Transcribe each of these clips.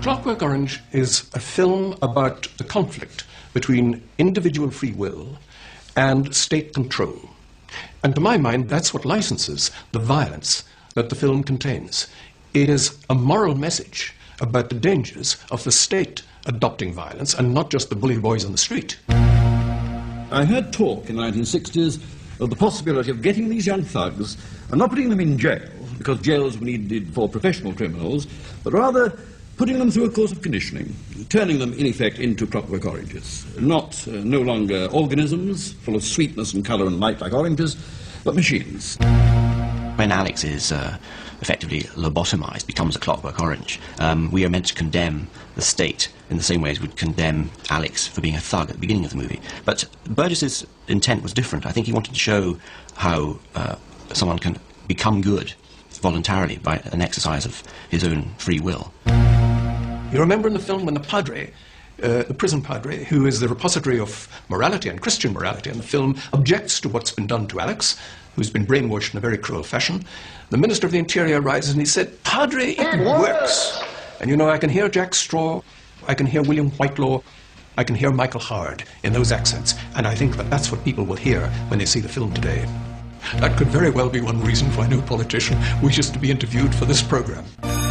Clockwork Orange is a film about the conflict between individual free will and state control. And to my mind, that's what licenses the violence that the film contains. It is a moral message about the dangers of the state adopting violence and not just the bully boys on the street. I heard talk in the 1960s of the possibility of getting these young thugs and not putting them in jail, because jails were needed for professional criminals, but rather putting them through a course of conditioning, turning them, in effect, into Clockwork Oranges. No longer organisms full of sweetness and colour and light like oranges, but machines. When Alex is effectively lobotomized, becomes a Clockwork Orange, we are meant to condemn the state in the same way as we'd condemn Alex for being a thug at the beginning of the movie. But Burgess's intent was different. I think he wanted to show how someone can become good voluntarily by an exercise of his own free will. You remember in the film when the padre, the prison padre, who is the repository of morality and Christian morality in the film, objects to what's been done to Alex, who's been brainwashed in a very cruel fashion. The Minister of the Interior rises and he said, "Padre, it works." And you know, I can hear Jack Straw, I can hear William Whitelaw, I can hear Michael Howard in those accents. And I think that that's what people will hear when they see the film today. That could very well be one reason why no politician wishes to be interviewed for this program.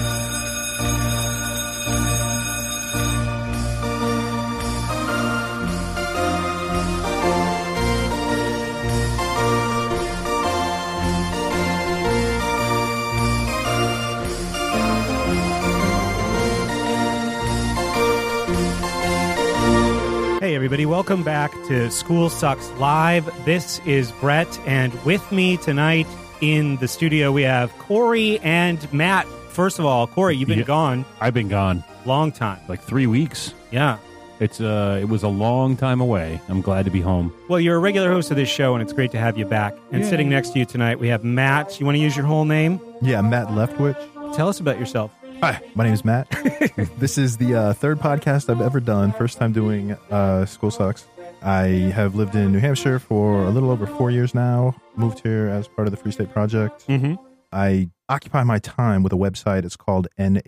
Hey everybody, welcome back to School Sucks Live. This is Brett, and with me tonight in the studio we have Corey and Matt. First of all, Corey, you've been gone. I've been gone. Long time. Like 3 weeks. Yeah. It was a long time away. I'm glad to be home. Well, you're a regular host of this show, and it's great to have you back. And sitting next to you tonight, we have Matt. You want to use your whole name? Yeah, Matt Leftwich. Tell us about yourself. Hi, my name is Matt. This is the third podcast I've ever done. First time doing School Sucks. I have lived in New Hampshire for a little over 4 years now. Moved here as part of the Free State Project. Mm-hmm. I occupy my time with a website. It's called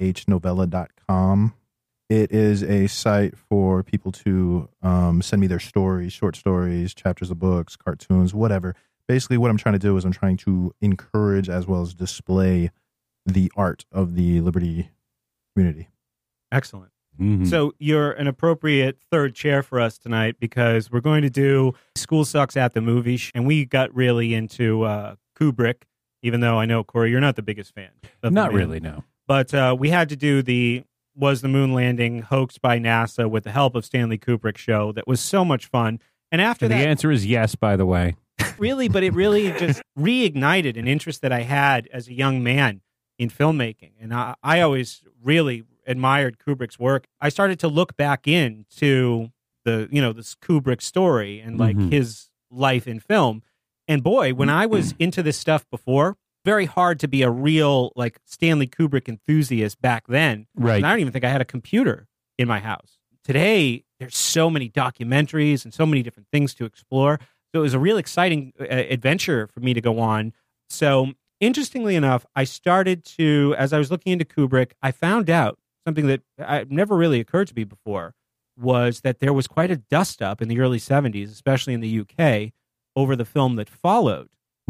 nhnovella.com. It is a site for people to send me their stories, short stories, chapters of books, cartoons, whatever. Basically, what I'm trying to do is I'm trying to encourage as well as display the art of the Liberty community. Excellent. Mm-hmm. So you're an appropriate third chair for us tonight because we're going to do School Sucks at the Movies, and we got really into Kubrick, even though I know, Corey, you're not the biggest fan. Not really, no. But we had to do Was the Moon Landing hoaxed by NASA with the help of Stanley Kubrick show that was so much fun. And after that... The answer is yes, by the way. Really, but it really just reignited an interest that I had as a young man in filmmaking. And I always really admired Kubrick's work. I started to look back into this Kubrick story and like his life in film. And boy, when I was into this stuff before, very hard to be a real like Stanley Kubrick enthusiast back then. Right. And I don't even think I had a computer in my house. Today, there's so many documentaries and so many different things to explore. So it was a real exciting adventure for me to go on. So interestingly enough, I started to, as I was looking into Kubrick, I found out something that never really occurred to me before, was that there was quite a dust-up in the early 70s, especially in the UK, over the film that followed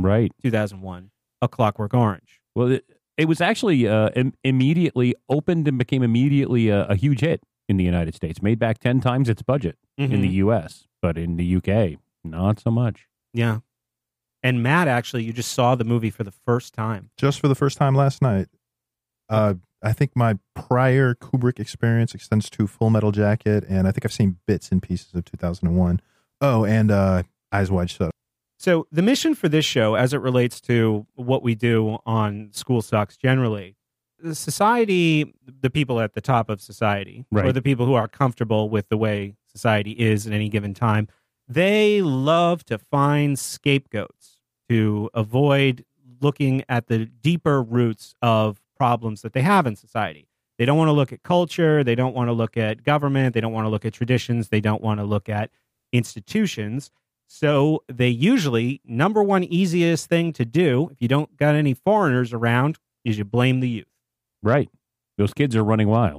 2001, A Clockwork Orange. Well, it was actually immediately opened and became immediately a huge hit in the United States. Made back 10 times its budget in the US, but in the UK, not so much. Yeah. And Matt, actually, you just saw the movie for the first time. Just for the first time last night. I think my prior Kubrick experience extends to Full Metal Jacket, and I think I've seen bits and pieces of 2001. Oh, and Eyes Wide Shut. So the mission for this show, as it relates to what we do on School Sucks generally, the society, the people at the top of society, or the people who are comfortable with the way society is at any given time, they love to find scapegoats to avoid looking at the deeper roots of problems that they have in society. They don't want to look at culture. They don't want to look at government. They don't want to look at traditions. They don't want to look at institutions. So they usually, number one easiest thing to do, if you don't got any foreigners around, is you blame the youth. Right. Those kids are running wild.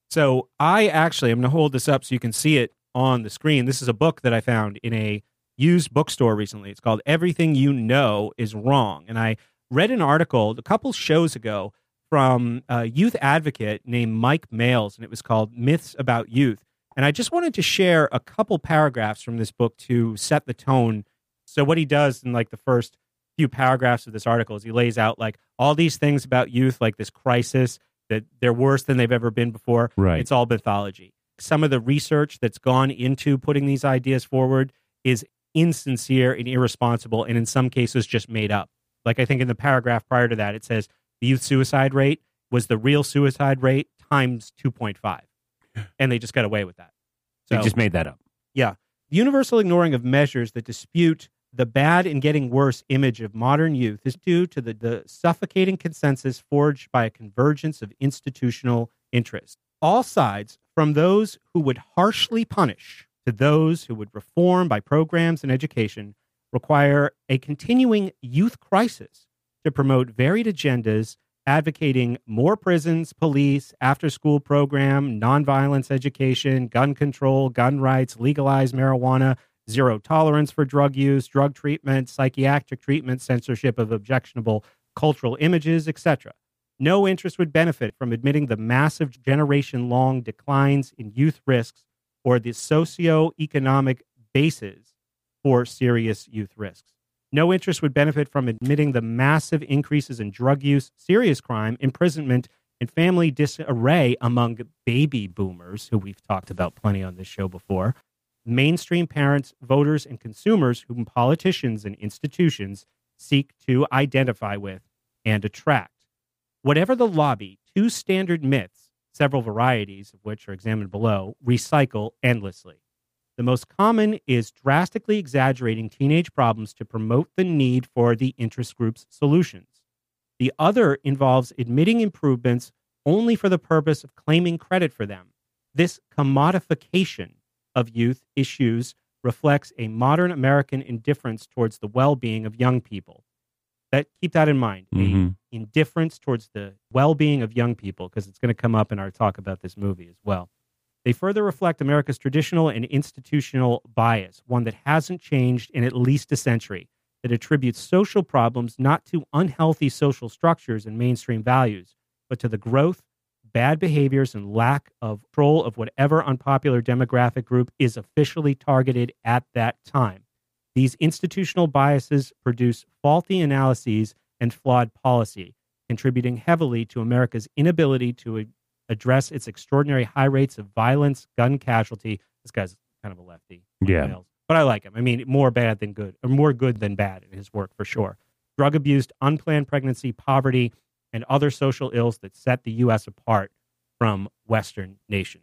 So I'm going to hold this up so you can see it on the screen. This is a book that I found in a used bookstore recently. It's called Everything You Know Is Wrong. And I read an article a couple shows ago from a youth advocate named Mike Males, and it was called Myths About Youth. And I just wanted to share a couple paragraphs from this book to set the tone. So what he does in like the first few paragraphs of this article is he lays out like all these things about youth, like this crisis, that they're worse than they've ever been before. Right. It's all mythology. Some of the research that's gone into putting these ideas forward is insincere and irresponsible, and in some cases just made up. Like I think in the paragraph prior to that, it says the youth suicide rate was the real suicide rate times 2.5. And they just got away with that. So, they just made that up. Yeah. The universal ignoring of measures that dispute the bad and getting worse image of modern youth is due to the suffocating consensus forged by a convergence of institutional interests. All sides, from those who would harshly punish to those who would reform by programs and education, require a continuing youth crisis to promote varied agendas advocating more prisons, police, after-school program, nonviolence education, gun control, gun rights, legalized marijuana, zero tolerance for drug use, drug treatment, psychiatric treatment, censorship of objectionable cultural images, etc. No interest would benefit from admitting the massive generation-long declines in youth risks or the socio-economic basis for serious youth risks. No interest would benefit from admitting the massive increases in drug use, serious crime, imprisonment, and family disarray among baby boomers, who we've talked about plenty on this show before, mainstream parents, voters, and consumers whom politicians and institutions seek to identify with and attract. Whatever the lobby, two standard myths, several varieties of which are examined below, recycle endlessly. The most common is drastically exaggerating teenage problems to promote the need for the interest group's solutions. The other involves admitting improvements only for the purpose of claiming credit for them. This commodification of youth issues reflects a modern American indifference towards the well-being of young people. Keep that in mind, indifference towards the well-being of young people, because it's going to come up in our talk about this movie as well. They further reflect America's traditional and institutional bias, one that hasn't changed in at least a century, that attributes social problems not to unhealthy social structures and mainstream values, but to the growth, bad behaviors, and lack of control of whatever unpopular demographic group is officially targeted at that time. These institutional biases produce faulty analyses and flawed policy, contributing heavily to America's inability to address its extraordinary high rates of violence, gun casualty. This guy's kind of a lefty. Yeah. But I like him. I mean, more bad than good, or more good than bad in his work for sure. Drug abuse, unplanned pregnancy, poverty, and other social ills that set the U.S. apart from Western nations.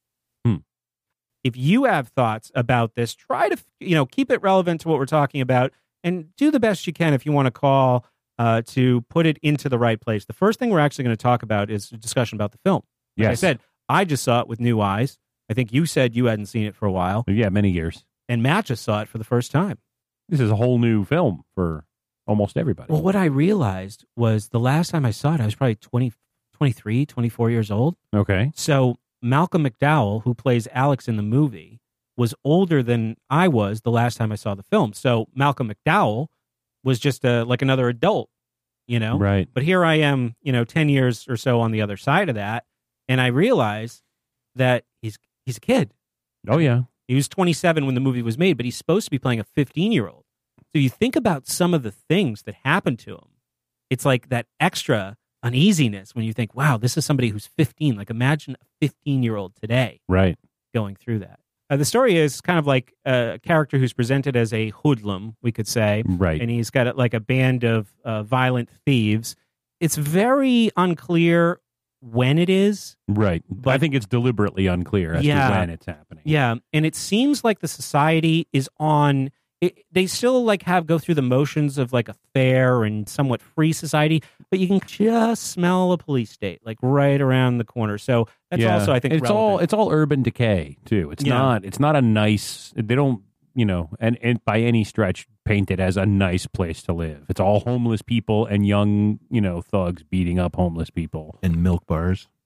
If you have thoughts about this, try to keep it relevant to what we're talking about, and do the best you can if you want to call to put it into the right place. The first thing we're actually going to talk about is a discussion about the film. Like I said, I just saw it with new eyes. I think you said you hadn't seen it for a while. Yeah, many years. And Matt just saw it for the first time. This is a whole new film for almost everybody. Well, what I realized was the last time I saw it, I was probably 23, 24 years old. Okay. So Malcolm McDowell, who plays Alex in the movie, was older than I was the last time I saw the film. So Malcolm McDowell was just like another adult, Right. But here I am, 10 years or so on the other side of that, and I realize that he's a kid. Oh, yeah. He was 27 when the movie was made, but he's supposed to be playing a 15-year-old. So you think about some of the things that happened to him. It's like that extra uneasiness when you think, wow, this is somebody who's 15. Like, imagine a 15-year-old today going through that. The story is kind of like a character who's presented as a hoodlum, we could say. Right. And he's got like a band of violent thieves. It's very unclear when it is. Right. But I think it's deliberately unclear as to when it's happening. Yeah. And it seems like the society is on... they still go through the motions of like a fair and somewhat free society, but you can just smell a police state like right around the corner. So that's also, I think, relevant. It's all urban decay too. It's not a nice. They don't and by any stretch paint it as a nice place to live. It's all homeless people and young thugs beating up homeless people and milk bars.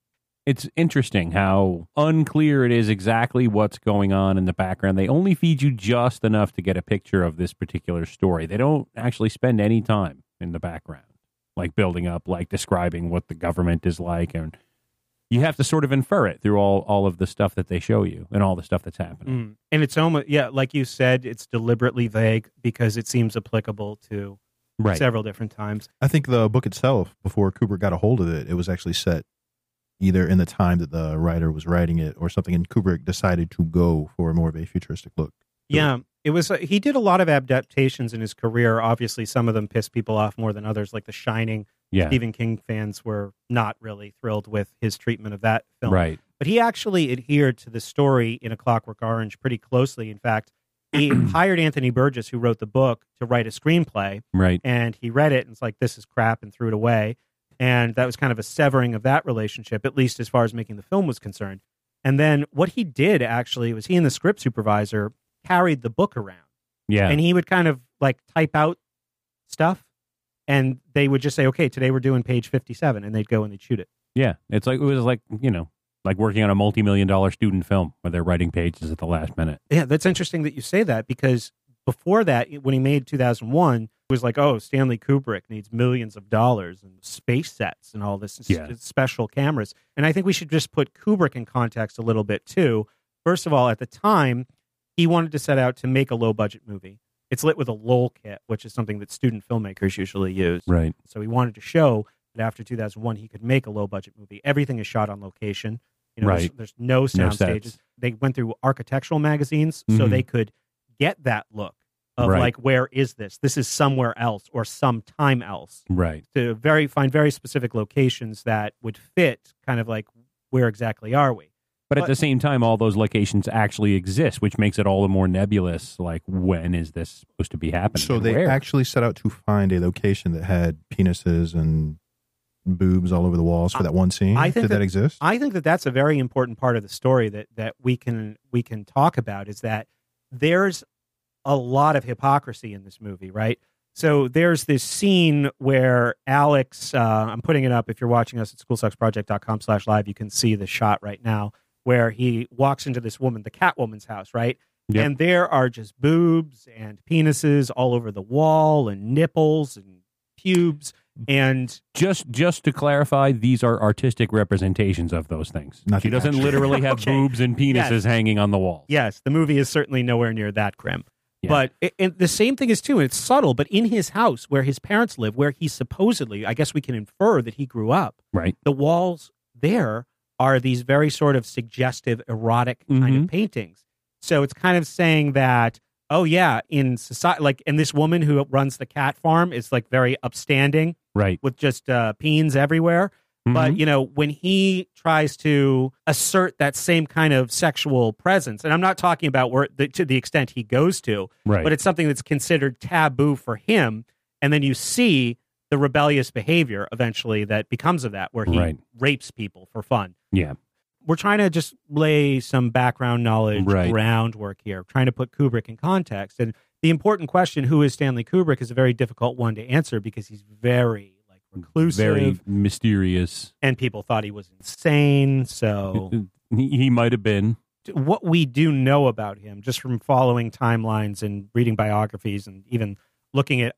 It's interesting how unclear it is exactly what's going on in the background. They only feed you just enough to get a picture of this particular story. They don't actually spend any time in the background, like building up, like describing what the government is like. And you have to sort of infer it through all of the stuff that they show you and all the stuff that's happening. And it's almost, like you said, it's deliberately vague because it seems applicable to several different times. I think the book itself, before Kubrick got a hold of it, it was actually set either in the time that the writer was writing it or something, and Kubrick decided to go for more of a futuristic look. Yeah, it was. He did a lot of adaptations in his career. Obviously, some of them pissed people off more than others, like The Shining. Yeah. Stephen King fans were not really thrilled with his treatment of that film. Right. But he actually adhered to the story in A Clockwork Orange pretty closely. In fact, he hired Anthony Burgess, who wrote the book, to write a screenplay. Right. And he read it and it's like, this is crap, and threw it away. And that was kind of a severing of that relationship, at least as far as making the film was concerned. And then what he did actually was he and the script supervisor carried the book around. Yeah. And he would kind of like type out stuff, and they would just say, okay, today we're doing page 57, and they'd go and they'd shoot it. Yeah. It was like, like working on a multi-million-dollar student film where they're writing pages at the last minute. Yeah, that's interesting that you say that, because before that, when he made 2001, it was like, oh, Stanley Kubrick needs millions of dollars and space sets and all this special cameras. And I think we should just put Kubrick in context a little bit, too. First of all, at the time, he wanted to set out to make a low-budget movie. It's lit with a LOL kit, which is something that student filmmakers usually use. Right. So he wanted to show that after 2001, he could make a low-budget movie. Everything is shot on location. There's no sound stages. They went through architectural magazines so they could get that look of like, where is this? This is somewhere else or sometime else. Right. To find very specific locations that would fit kind of like, where exactly are we? But at the same time, all those locations actually exist, which makes it all the more nebulous. Like, when is this supposed to be happening? So they actually set out to find a location that had penises and boobs all over the walls for that one scene. Did that exist? I think that that's a very important part of the story that we can talk about, is that there's a lot of hypocrisy in this movie, right? So there's this scene where Alex, I'm putting it up if you're watching us at schoolsucksproject.com/live, you can see the shot right now, where he walks into this woman, the Catwoman's house, right? Yep. And there are just boobs and penises all over the wall, and nipples and pubes. And just to clarify, these are artistic representations of those things. She doesn't literally have boobs and penises hanging on the wall. Yes, the movie is certainly nowhere near that grim. Yeah. But and the same thing is too, and it's subtle, but in his house where his parents live, where he supposedly, I guess we can infer that he grew up, right? The walls there are these very sort of suggestive, erotic kind of paintings. So it's kind of saying that, oh yeah, in society, like, and this woman who runs the cat farm is like very upstanding, right? With just peens everywhere. But, when he tries to assert that same kind of sexual presence, and I'm not talking about to the extent he goes to, but it's something that's considered taboo for him. And then you see the rebellious behavior eventually that becomes of that, where he rapes people for fun. Yeah. We're trying to just lay some background knowledge, groundwork here, trying to put Kubrick in context. And the important question, who is Stanley Kubrick, is a very difficult one to answer because he's very reclusive, very mysterious, and people thought he was insane. So he might have been. What we do know about him, just from following timelines and reading biographies and even looking at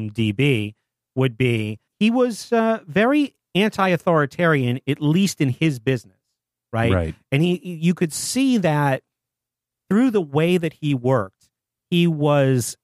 IMDb, would be he was very anti-authoritarian, at least in his business, right? And you could see that through the way that he worked. He was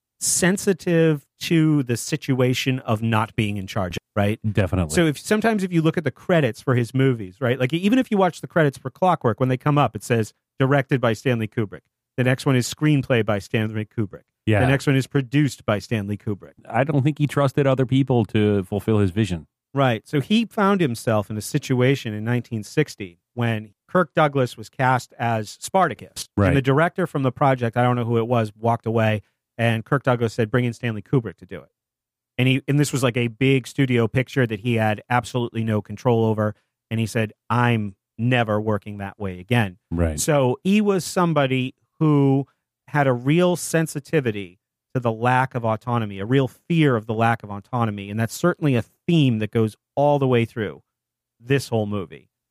sensitive to the situation of not being in charge, right? Definitely. So sometimes if you look at the credits for his movies, right? Like even if you watch the credits for Clockwork, when they come up, it says directed by Stanley Kubrick. The next one is screenplay by Stanley Kubrick. Yeah. The next one is produced by Stanley Kubrick. I don't think he trusted other people to fulfill his vision. Right. So he found himself in a situation in 1960 when Kirk Douglas was cast as Spartacus. Right. And the director from the project, I don't know who it was, walked away. And Kirk Douglas said, bring in Stanley Kubrick to do it. And this was like a big studio picture that he had absolutely no control over. And he said, I'm never working that way again. Right. So he was somebody who had a real sensitivity to the lack of autonomy, a real fear of the lack of autonomy. And that's certainly a theme that goes all the way through this whole movie.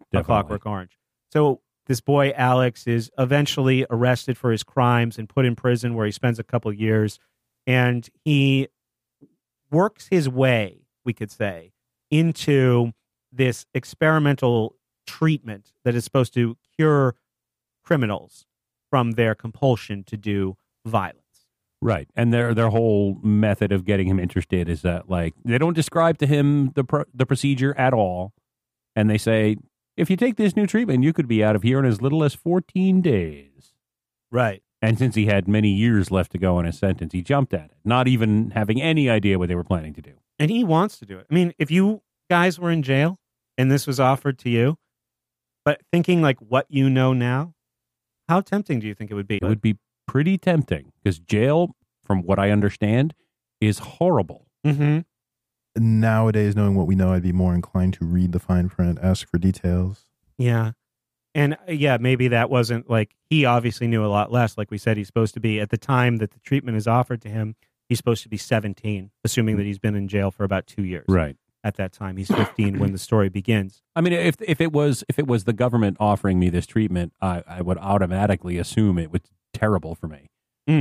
A Clockwork Orange. So this boy, Alex, is eventually arrested for his crimes and put in prison where he spends a couple years. And he works his way, we could say, into this experimental treatment that is supposed to cure criminals from their compulsion to do violence. Right. And their whole method of getting him interested is that, like, they don't describe to him the procedure at all. And they say, if you take this new treatment, you could be out of here in as little as 14 days. Right. And since he had many years left to go in his sentence, he jumped at it, not even having any idea what they were planning to do. And he wants to do it. I mean, if you guys were in jail and this was offered to you, but thinking like what you know now, how tempting do you think it would be? It would be pretty tempting because jail, from what I understand, is horrible. Mm-hmm. Nowadays, knowing what we know, I'd be more inclined to read the fine print, ask for details. Yeah. And yeah, maybe that wasn't like, he obviously knew a lot less. Like we said, he's supposed to be, at the time that the treatment is offered to him, he's supposed to be 17, assuming that he's been in jail for about 2 years. Right. At that time, he's 15 when the story begins. I mean, if it was the government offering me this treatment, I would automatically assume it was terrible for me.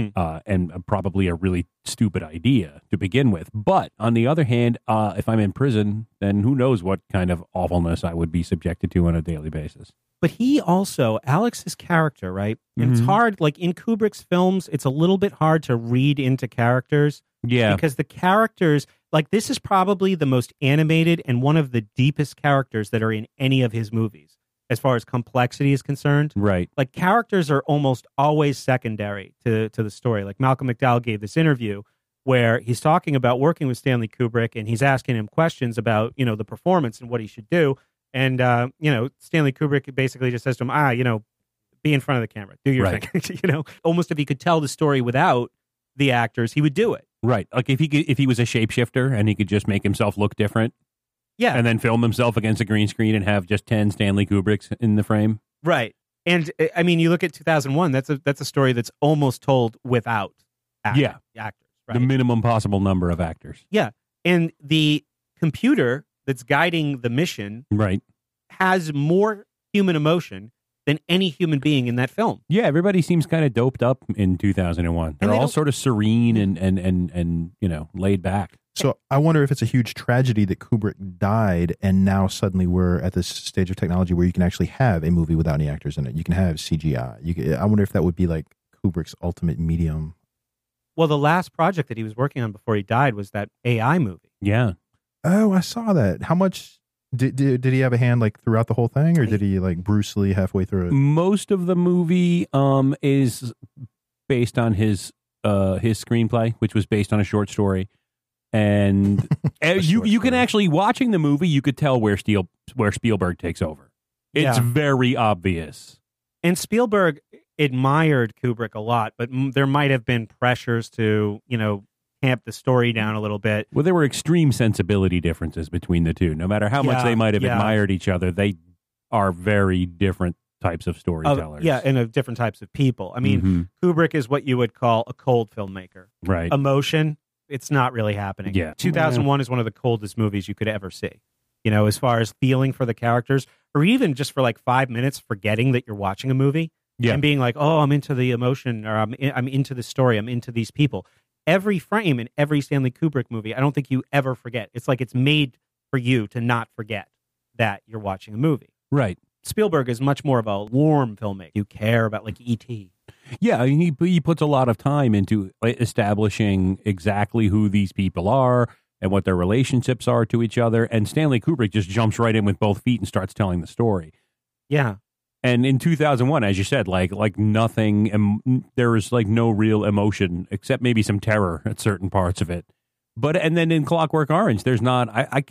And probably a really stupid idea to begin with. But on the other hand, if I'm in prison, then who knows what kind of awfulness I would be subjected to on a daily basis. But he also, Alex's character, right? And it's hard, like in Kubrick's films, it's a little bit hard to read into characters. Yeah. Because the characters, like this is probably the most animated and one of the deepest characters that are in any of his movies, as far as complexity is concerned. Right. Like characters are almost always secondary to the story. Like Malcolm McDowell gave this interview where he's talking about working with Stanley Kubrick and he's asking him questions about, you know, the performance and what he should do. And, you know, Stanley Kubrick basically just says to him, you know, be in front of the camera, do your thing. You know, almost if he could tell the story without the actors, he would do it. Right. Like if he was a shapeshifter and he could just make himself look different. Yeah. And then film himself against a green screen and have just 10 Stanley Kubricks in the frame. Right. And I mean, you look at 2001, that's a story that's almost told without actors. Right? The minimum possible number of actors. Yeah. And the computer that's guiding the mission has more human emotion than any human being in that film. Yeah, everybody seems kind of doped up in 2001. They're all sort of serene and you know, laid back. So I wonder if it's a huge tragedy that Kubrick died and now suddenly we're at this stage of technology where you can actually have a movie without any actors in it. You can have CGI. I wonder if that would be like Kubrick's ultimate medium. Well, the last project that he was working on before he died was that AI movie. Yeah. Oh, I saw that. How much did he have a hand like throughout the whole thing, or did he like Bruce Lee halfway through it? Most of the movie is based on his screenplay, which was based on a short story. And you can actually, watching the movie, you could tell where Spielberg takes over. It's very obvious. And Spielberg admired Kubrick a lot, but there might have been pressures to, you know, tamp the story down a little bit. Well, there were extreme sensibility differences between the two. No matter how much they might have admired each other, they are very different types of storytellers. And of different types of people. I mean, Kubrick is what you would call a cold filmmaker. Right. Emotion, it's not really happening. Yeah. 2001 is one of the coldest movies you could ever see. You know, as far as feeling for the characters, or even just for like 5 minutes forgetting that you're watching a movie and being like, oh, I'm into the emotion, or I'm into the story, I'm into these people. Every frame in every Stanley Kubrick movie, I don't think you ever forget. It's like it's made for you to not forget that you're watching a movie. Right. Spielberg is much more of a warm filmmaker. You care about like E.T. Yeah, he puts a lot of time into establishing exactly who these people are and what their relationships are to each other. And Stanley Kubrick just jumps right in with both feet and starts telling the story. Yeah. And in 2001, as you said, like nothing, there was like no real emotion except maybe some terror at certain parts of it. And then in Clockwork Orange, there's not,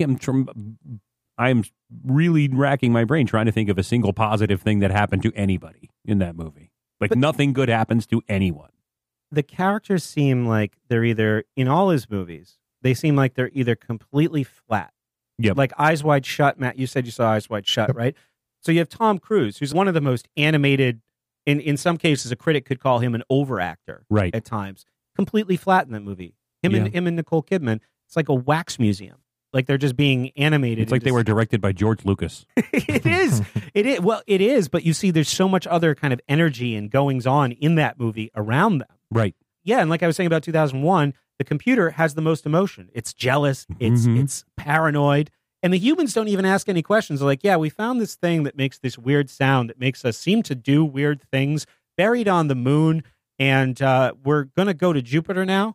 I'm really racking my brain trying to think of a single positive thing that happened to anybody in that movie. Like nothing good happens to anyone. The characters seem like they're either, in all his movies, they seem like they're either completely flat. Yep. Like Eyes Wide Shut, Matt, you said you saw Eyes Wide Shut, right? So you have Tom Cruise, who's one of the most animated, in some cases, a critic could call him an overactor at times. Completely flat in that movie. Him and Nicole Kidman, it's like a wax museum. Like they're just being animated. It's like they were directed by George Lucas. It is. Well, it is. But you see, there's so much other kind of energy and goings on in that movie around them. Right. Yeah, and like I was saying about 2001, the computer has the most emotion. It's jealous. It's paranoid. And the humans don't even ask any questions. They're like, yeah, we found this thing that makes this weird sound that makes us seem to do weird things buried on the moon. And we're going to go to Jupiter now.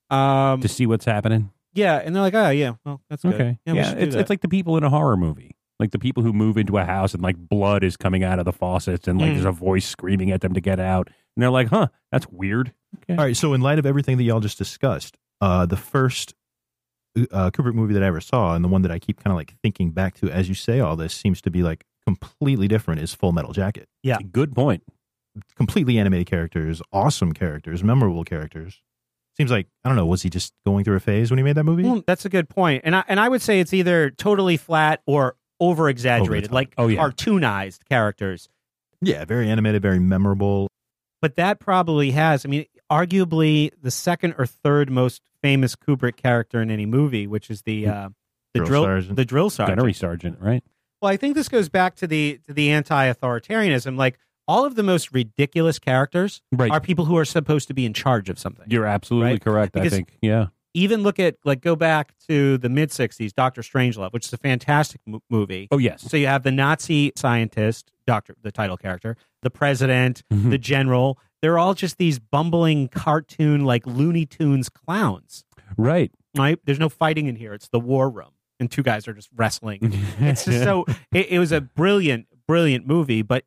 To see what's happening. Yeah, and they're like, oh, yeah, well, that's good. Okay. Yeah, it's like the people in a horror movie. Like the people who move into a house and like blood is coming out of the faucets and like there's a voice screaming at them to get out. And they're like, huh, that's weird. Okay. All right, so in light of everything that y'all just discussed, the first Kubrick movie that I ever saw, and the one that I keep kind of like thinking back to as you say all this, seems to be like completely different, is Full Metal Jacket. Yeah. Good point. Completely animated characters, awesome characters, memorable characters. Seems like, I don't know, was he just going through a phase when he made that movie? Well, that's a good point. And I would say it's either totally flat or over-exaggerated, like cartoonized characters. Yeah, very animated, very memorable. But that probably has, I mean, arguably the second or third most famous Kubrick character in any movie, which is the drill sergeant. Gunnery sergeant, right? Well, I think this goes back to the anti-authoritarianism. Like, all of the most ridiculous characters are people who are supposed to be in charge of something. You're absolutely correct, because I think. Yeah. Even look at, like, go back to the mid-'60s, Dr. Strangelove, which is a fantastic movie. Oh, yes. So you have the Nazi scientist, the title character, the president, the general. They're all just these bumbling cartoon, like Looney Tunes clowns. Right. Right? There's no fighting in here. It's the war room. And two guys are just wrestling. It's just so... It was a brilliant, brilliant movie, but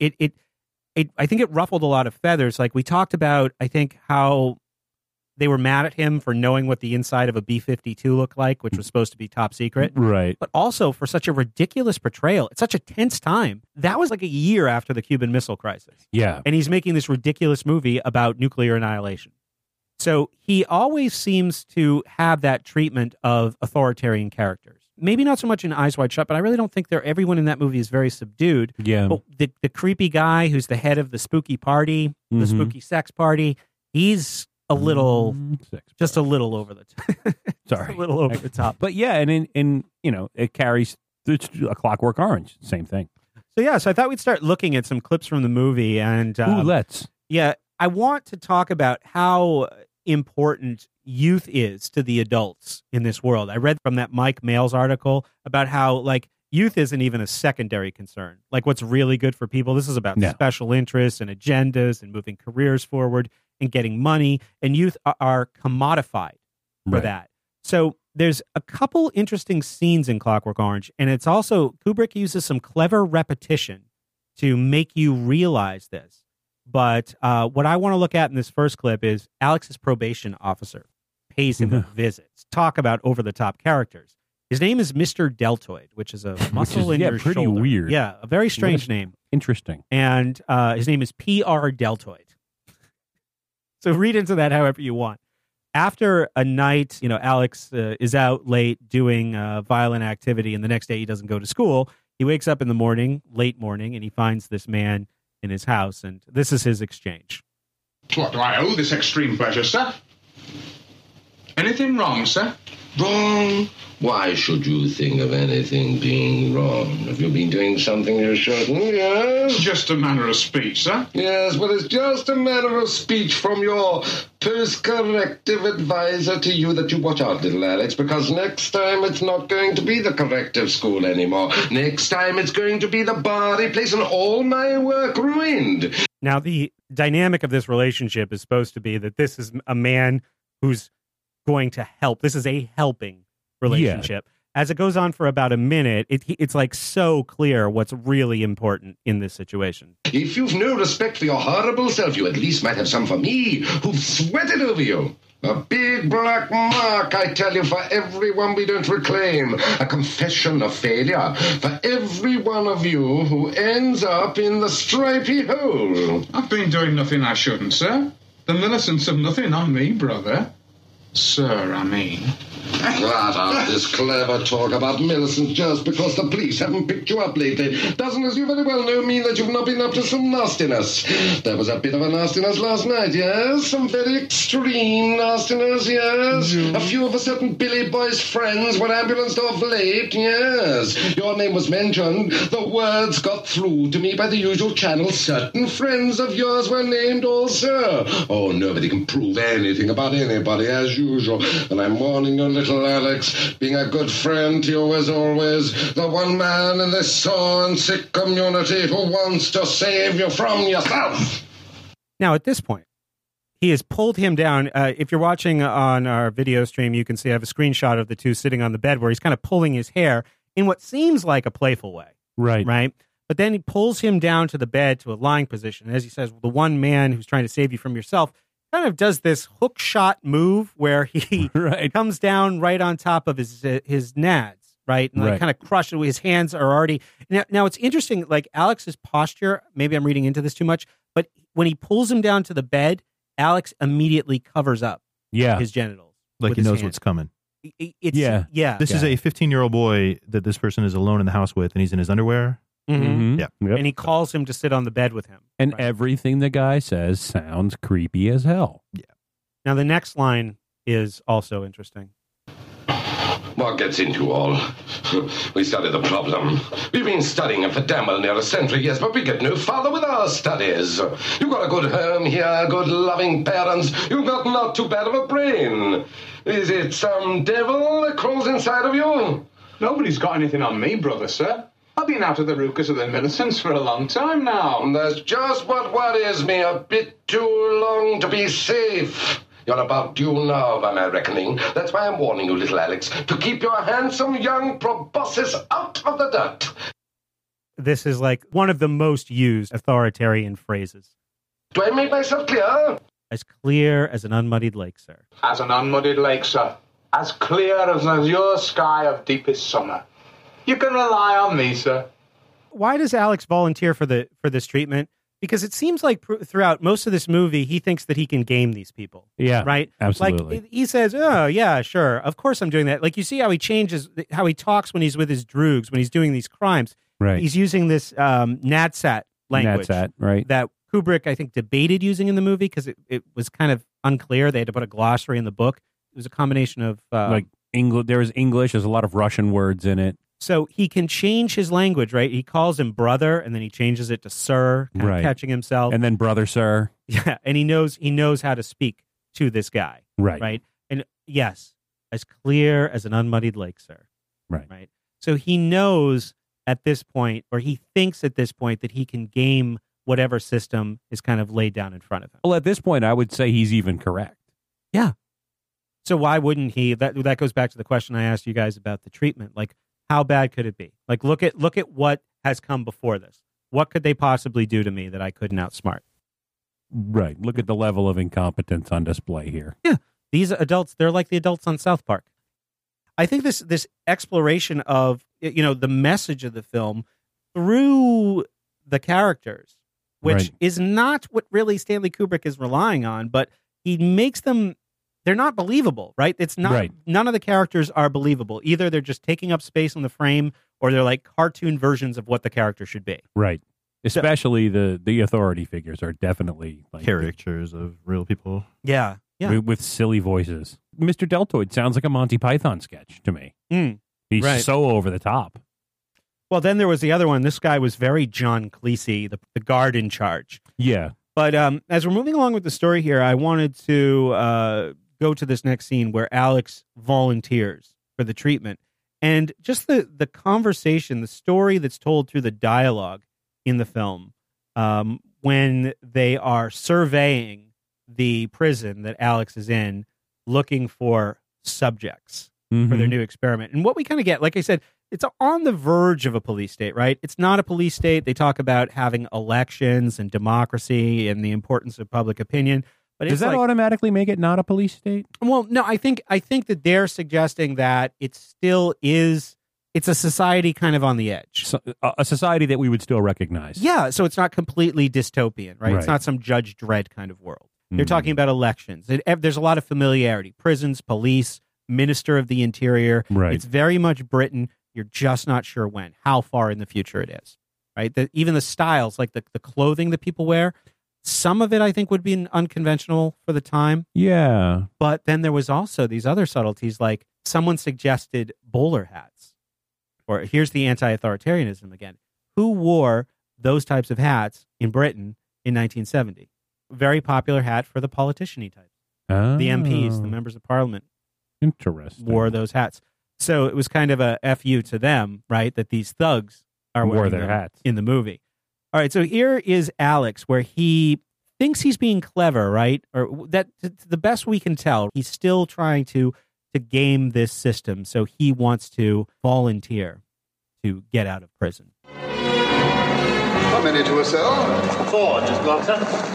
I think it ruffled a lot of feathers. Like we talked about, I think, how they were mad at him for knowing what the inside of a B-52 looked like, which was supposed to be top secret. Right. But also for such a ridiculous portrayal. It's such a tense time. That was like a year after the Cuban Missile Crisis. Yeah. And he's making this ridiculous movie about nuclear annihilation. So he always seems to have that treatment of authoritarian characters. Maybe not so much in Eyes Wide Shut, but I really don't think everyone in that movie is very subdued. Yeah. But the creepy guy who's the head of the spooky party, the spooky sex party, he's a little, just a little over the top. Sorry. A little over the top. But yeah, and in it carries A Clockwork Orange, same thing. So yeah, so I thought we'd start looking at some clips from the movie. And let's. Yeah, I want to talk about how important youth is to the adults in this world. I read from that Mike Males article about how, like, youth isn't even a secondary concern. Like, what's really good for people, this is about special interests and agendas and moving careers forward and getting money, and youth are commodified for that. So there's a couple interesting scenes in Clockwork Orange, and it's also, Kubrick uses some clever repetition to make you realize this. But what I want to look at in this first clip is Alex's probation officer pays him a visit. Talk about over-the-top characters. His name is Mr. Deltoid, which is a muscle in your pretty shoulder. Weird. Yeah, a very strange name. Interesting. And his name is P.R. Deltoid. So read into that however you want. After a night, Alex is out late doing violent activity, and the next day he doesn't go to school. He wakes up in the morning, late morning, and he finds this man in his house, and this is his exchange. What do I owe this extreme pleasure, sir? Anything wrong, sir? Wrong? Why should you think of anything being wrong? Have you been doing something you shouldn't? Yes? Just a manner of speech, sir. Yes, well, it's just a manner of speech from your post-corrective advisor to you that you watch out, little Alex, because next time it's not going to be the corrective school anymore. Next time it's going to be the body place and all my work ruined. Now, the dynamic of this relationship is supposed to be that this is a man who's going to help. This is a helping relationship. Yeah. As it goes on for about a minute, it's like so clear what's really important in this situation. If you've no respect for your horrible self, you at least might have some for me, who've sweated over you. A big black mark, I tell you, for everyone we don't reclaim. A confession of failure for every one of you who ends up in the stripy hole. I've been doing nothing I shouldn't, sir. The militants have nothing on me, brother. Sir, I mean. Shut up, this clever talk about Millicent just because the police haven't picked you up lately doesn't, as you very well know, mean that you've not been up to some nastiness. There was a bit of a nastiness last night, yes? Some very extreme nastiness, yes? A few of a certain Billy Boy's friends were ambulanced off late, yes? Your name was mentioned. The words got through to me by the usual channel. Certain friends of yours were named also. Oh, nobody can prove anything about anybody, as usual. And I'm warning you, little Alex, being a good friend to you as always, the one man in this sore and sick community who wants to save you from yourself. Now, at this point, he has pulled him down. If you're watching on our video stream, you can see I have a screenshot of the two sitting on the bed where he's kind of pulling his hair in what seems like a playful way. Right. Right? But then he pulls him down to the bed to a lying position. As he says, the one man who's trying to save you from yourself kind of does this hook shot move where he comes down right on top of his nads, right? And like kind of crush it. His hands are already... Now, it's interesting, like Alex's posture, maybe I'm reading into this too much, but when he pulls him down to the bed, Alex immediately covers up his genitals. Like he knows what's coming. This is a 15-year-old boy that this person is alone in the house with, and he's in his underwear. Mm-hmm. Yeah. Yep. And he calls him to sit on the bed with him. And everything the guy says sounds creepy as hell. Yeah. Now, the next line is also interesting. What gets into all? We study the problem. We've been studying it for damn well near a century, yes, but we get no farther with our studies. You've got a good home here, good loving parents. You've got not too bad of a brain. Is it some devil that crawls inside of you? Nobody's got anything on me, brother, sir. I've been out of the Rukas of the Millicents for a long time now. That's just what worries me, a bit too long to be safe. You're about due now, by my reckoning. That's why I'm warning you, little Alex, to keep your handsome young proboscis out of the dirt. This is like one of the most used authoritarian phrases. Do I make myself clear? As clear as an unmuddied lake, sir. As an unmuddied lake, sir. As clear as an azure sky of deepest summer. You can rely on me, sir. Why does Alex volunteer for this treatment? Because it seems like throughout most of this movie, he thinks that he can game these people. Yeah, right. Absolutely. Like he says, "Oh yeah, sure, of course I'm doing that." Like you see how he changes, how he talks when he's with his droogs, when he's doing these crimes. Right. He's using this NADSAT language. NADSAT, right? That Kubrick, I think, debated using in the movie because it was kind of unclear. They had to put a glossary in the book. It was a combination of like English. There was English. There's a lot of Russian words in it. So he can change his language, right? He calls him brother, and then he changes it to sir, kind of catching himself. And then brother, sir. Yeah, and he knows how to speak to this guy. Right? And yes, as clear as an unmuddied lake, sir. Right? So he knows at this point, or he thinks at this point, that he can game whatever system is kind of laid down in front of him. Well, at this point, I would say he's even correct. Yeah. So why wouldn't he? That goes back to the question I asked you guys about the treatment. Like, how bad could it be? Like, look at what has come before this. What could they possibly do to me that I couldn't outsmart? Right. Look at the level of incompetence on display here. Yeah. These adults, they're like the adults on South Park. I think this exploration of, the message of the film through the characters, which is not what really Stanley Kubrick is relying on, but he makes them... They're not believable, right? It's not. None of the characters are believable. Either they're just taking up space on the frame, or they're like cartoon versions of what the character should be. Right. Especially the authority figures are definitely like caricatures of real people. Yeah. With silly voices. Mr. Deltoid sounds like a Monty Python sketch to me. He's so over the top. Well, then there was the other one. This guy was very John Cleese, the guard in charge. Yeah. But as we're moving along with the story here, I wanted to go to this next scene where Alex volunteers for the treatment. And just the conversation, the story that's told through the dialogue in the film, when they are surveying the prison that Alex is in, looking for subjects for their new experiment. And what we kind of get, like I said, it's on the verge of a police state, right? It's not a police state. They talk about having elections and democracy and the importance of public opinion. But does that automatically make it not a police state? Well, no, I think that they're suggesting that it still is. It's a society kind of on the edge. So, a society that we would still recognize. Yeah, so it's not completely dystopian, right? It's not some Judge Dredd kind of world. They're talking about elections. There's a lot of familiarity. Prisons, police, Minister of the Interior. Right. It's very much Britain. You're just not sure when, how far in the future it is. Right? Even the styles, like the clothing that people wear, some of it I think would be unconventional for the time. Yeah. But then there was also these other subtleties, like someone suggested bowler hats. Or here's the anti-authoritarianism again. Who wore those types of hats in Britain in 1970? Very popular hat for the politician-y types. Oh. The MPs, the members of parliament, Interesting. wore those hats. So it was kind of a FU to them, right, that these thugs are Wore wearing their them hats. in the movie. All right, so here is Alex, where he thinks he's being clever, right? Or that, to the best we can tell, he's still trying to game this system. So he wants to volunteer to get out of prison. How many to a cell? 4, just block, sir.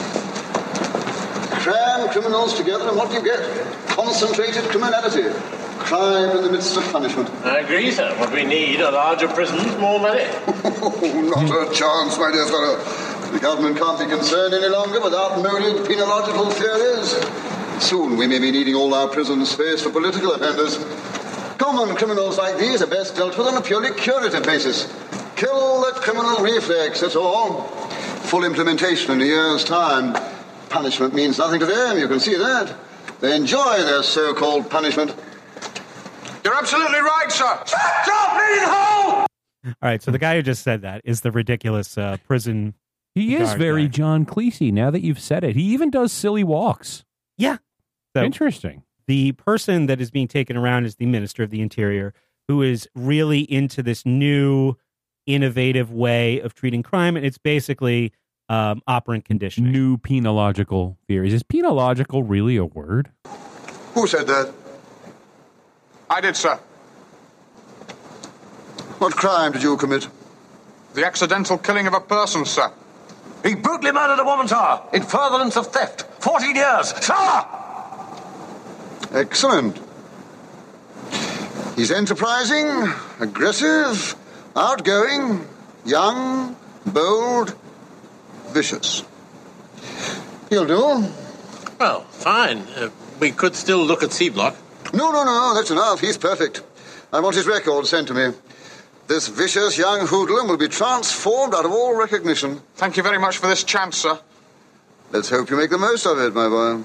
Cram criminals together, and what do you get? Concentrated criminality. Crime in the midst of punishment. I agree, sir. What we need are larger prisons, more money. Not a chance, my dear fellow. The government can't be concerned any longer with outmoded penological theories. Soon we may be needing all our prison space for political offenders. Common criminals like these are best dealt with on a purely curative basis. Kill the criminal reflex, that's all. Full implementation in a year's time. Punishment means nothing to them, you can see that. They enjoy their so-called punishment. You're absolutely right, sir. Stop, bleeding hole! All right, so the guy who just said that is the ridiculous prison. He is very guy. John Cleese now that you've said it. He even does silly walks. Yeah. So Interesting. the person that is being taken around is the Minister of the Interior, who is really into this new, innovative way of treating crime, and it's basically operant conditioning. New penological theories. Is penological really a word? Who said that? I did, sir. What crime did you commit? The accidental killing of a person, sir. He brutally murdered a woman, sir, in furtherance of theft. 14 years, sir! Excellent. He's enterprising, aggressive, outgoing, young, bold, vicious. He'll do. Well, fine. We could still look at C-Block. No, that's enough. He's perfect. I want his record sent to me. This vicious young hoodlum will be transformed out of all recognition. Thank you very much for this chance, sir. Let's hope you make the most of it, my boy.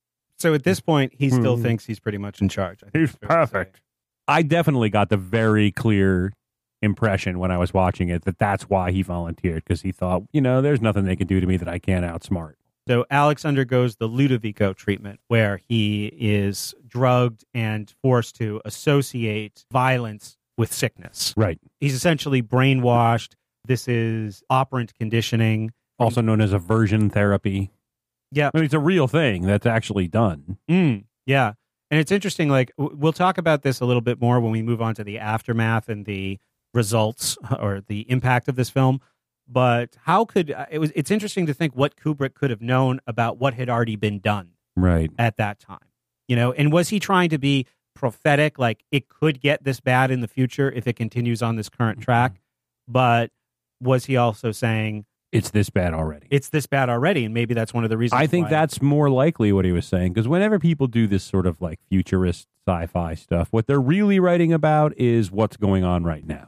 So at this point, he still thinks he's pretty much in charge. I think He's it's fair to say. perfect. I definitely got the very clear impression when I was watching it that that's why he volunteered, because he thought, there's nothing they can do to me that I can't outsmart. So Alex undergoes the Ludovico treatment, where he is drugged and forced to associate violence with sickness. Right. He's essentially brainwashed. This is operant conditioning. Also known as aversion therapy. Yeah. I mean, it's a real thing that's actually done. Yeah. And it's interesting, like, we'll talk about this a little bit more when we move on to the aftermath and the results or the impact of this film. But it's interesting to think what Kubrick could have known about what had already been done Right. at that time. And was he trying to be prophetic, like it could get this bad in the future if it continues on this current track? But was he also saying, it's this bad already? It's this bad already, and maybe that's one of the reasons I think why. that's more likely what he was saying, because whenever people do this sort of like futurist sci-fi stuff, what they're really writing about is what's going on right now.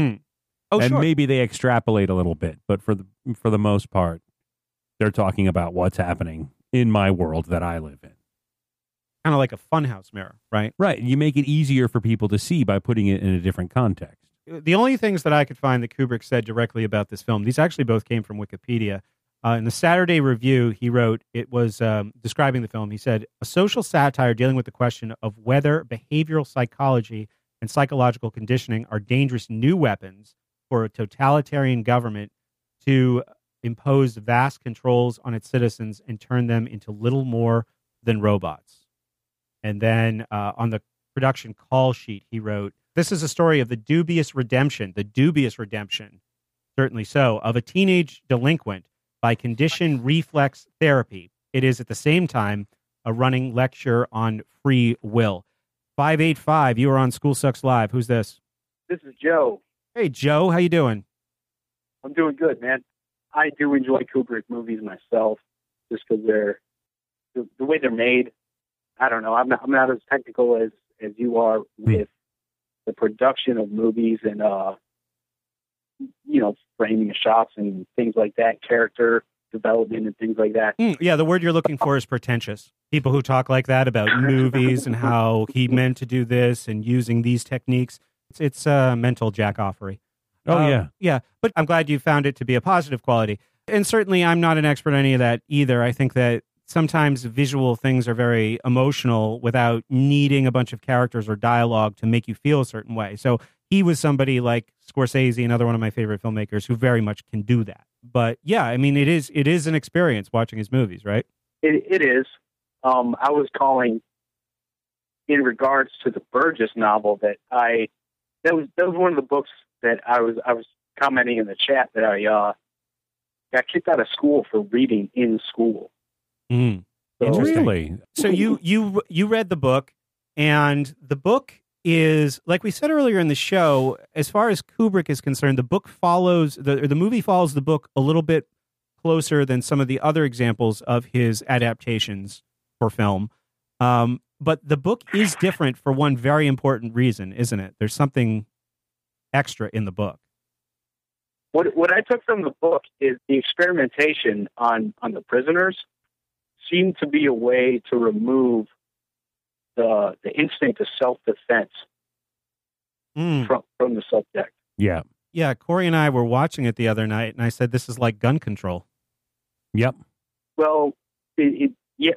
Oh, and sure. maybe they extrapolate a little bit, but for the most part, they're talking about what's happening in my world that I live in. Kind of like a funhouse mirror, right? Right. You make it easier for people to see by putting it in a different context. The only things that I could find that Kubrick said directly about this film, these actually both came from Wikipedia. In the Saturday Review, he wrote, it was describing the film, he said, a social satire dealing with the question of whether behavioral psychology and psychological conditioning are dangerous new weapons for a totalitarian government to impose vast controls on its citizens and turn them into little more than robots. And then on the production call sheet, he wrote, this is a story of the dubious redemption, certainly so, of a teenage delinquent by conditioned reflex therapy. It is at the same time a running lecture on free will. 585, you are on School Sucks Live. Who's this? This is Joe. Hey, Joe, how you doing? I'm doing good, man. I do enjoy Kubrick movies myself, just because they're the way they're made, I don't know. I'm not as technical as you are with the production of movies and framing of shots and things like that, character development and things like that. Yeah, the word you're looking for is pretentious. People who talk like that about movies and how he meant to do this and using these techniques, it's mental jackoffery. Oh, yeah. But I'm glad you found it to be a positive quality. And certainly I'm not an expert on any of that either. I think that sometimes visual things are very emotional without needing a bunch of characters or dialogue to make you feel a certain way. So he was somebody like Scorsese, another one of my favorite filmmakers, who very much can do that. But yeah, I mean, it is an experience watching his movies, right? It is. I was calling in regards to the Burgess novel that was one of the books that I was commenting in the chat that I got kicked out of school for reading in school. So, really? So you read the book, and the book is, like we said earlier in the show, as far as Kubrick is concerned, the book follows the movie follows the book a little bit closer than some of the other examples of his adaptations for film. But the book is different for one very important reason, isn't it? There's something extra in the book. What I took from the book is the experimentation on the prisoners seemed to be a way to remove the instinct of self-defense from the subject. Yeah. Yeah, Corey and I were watching it the other night, and I said, this is like gun control. Yep. Well, it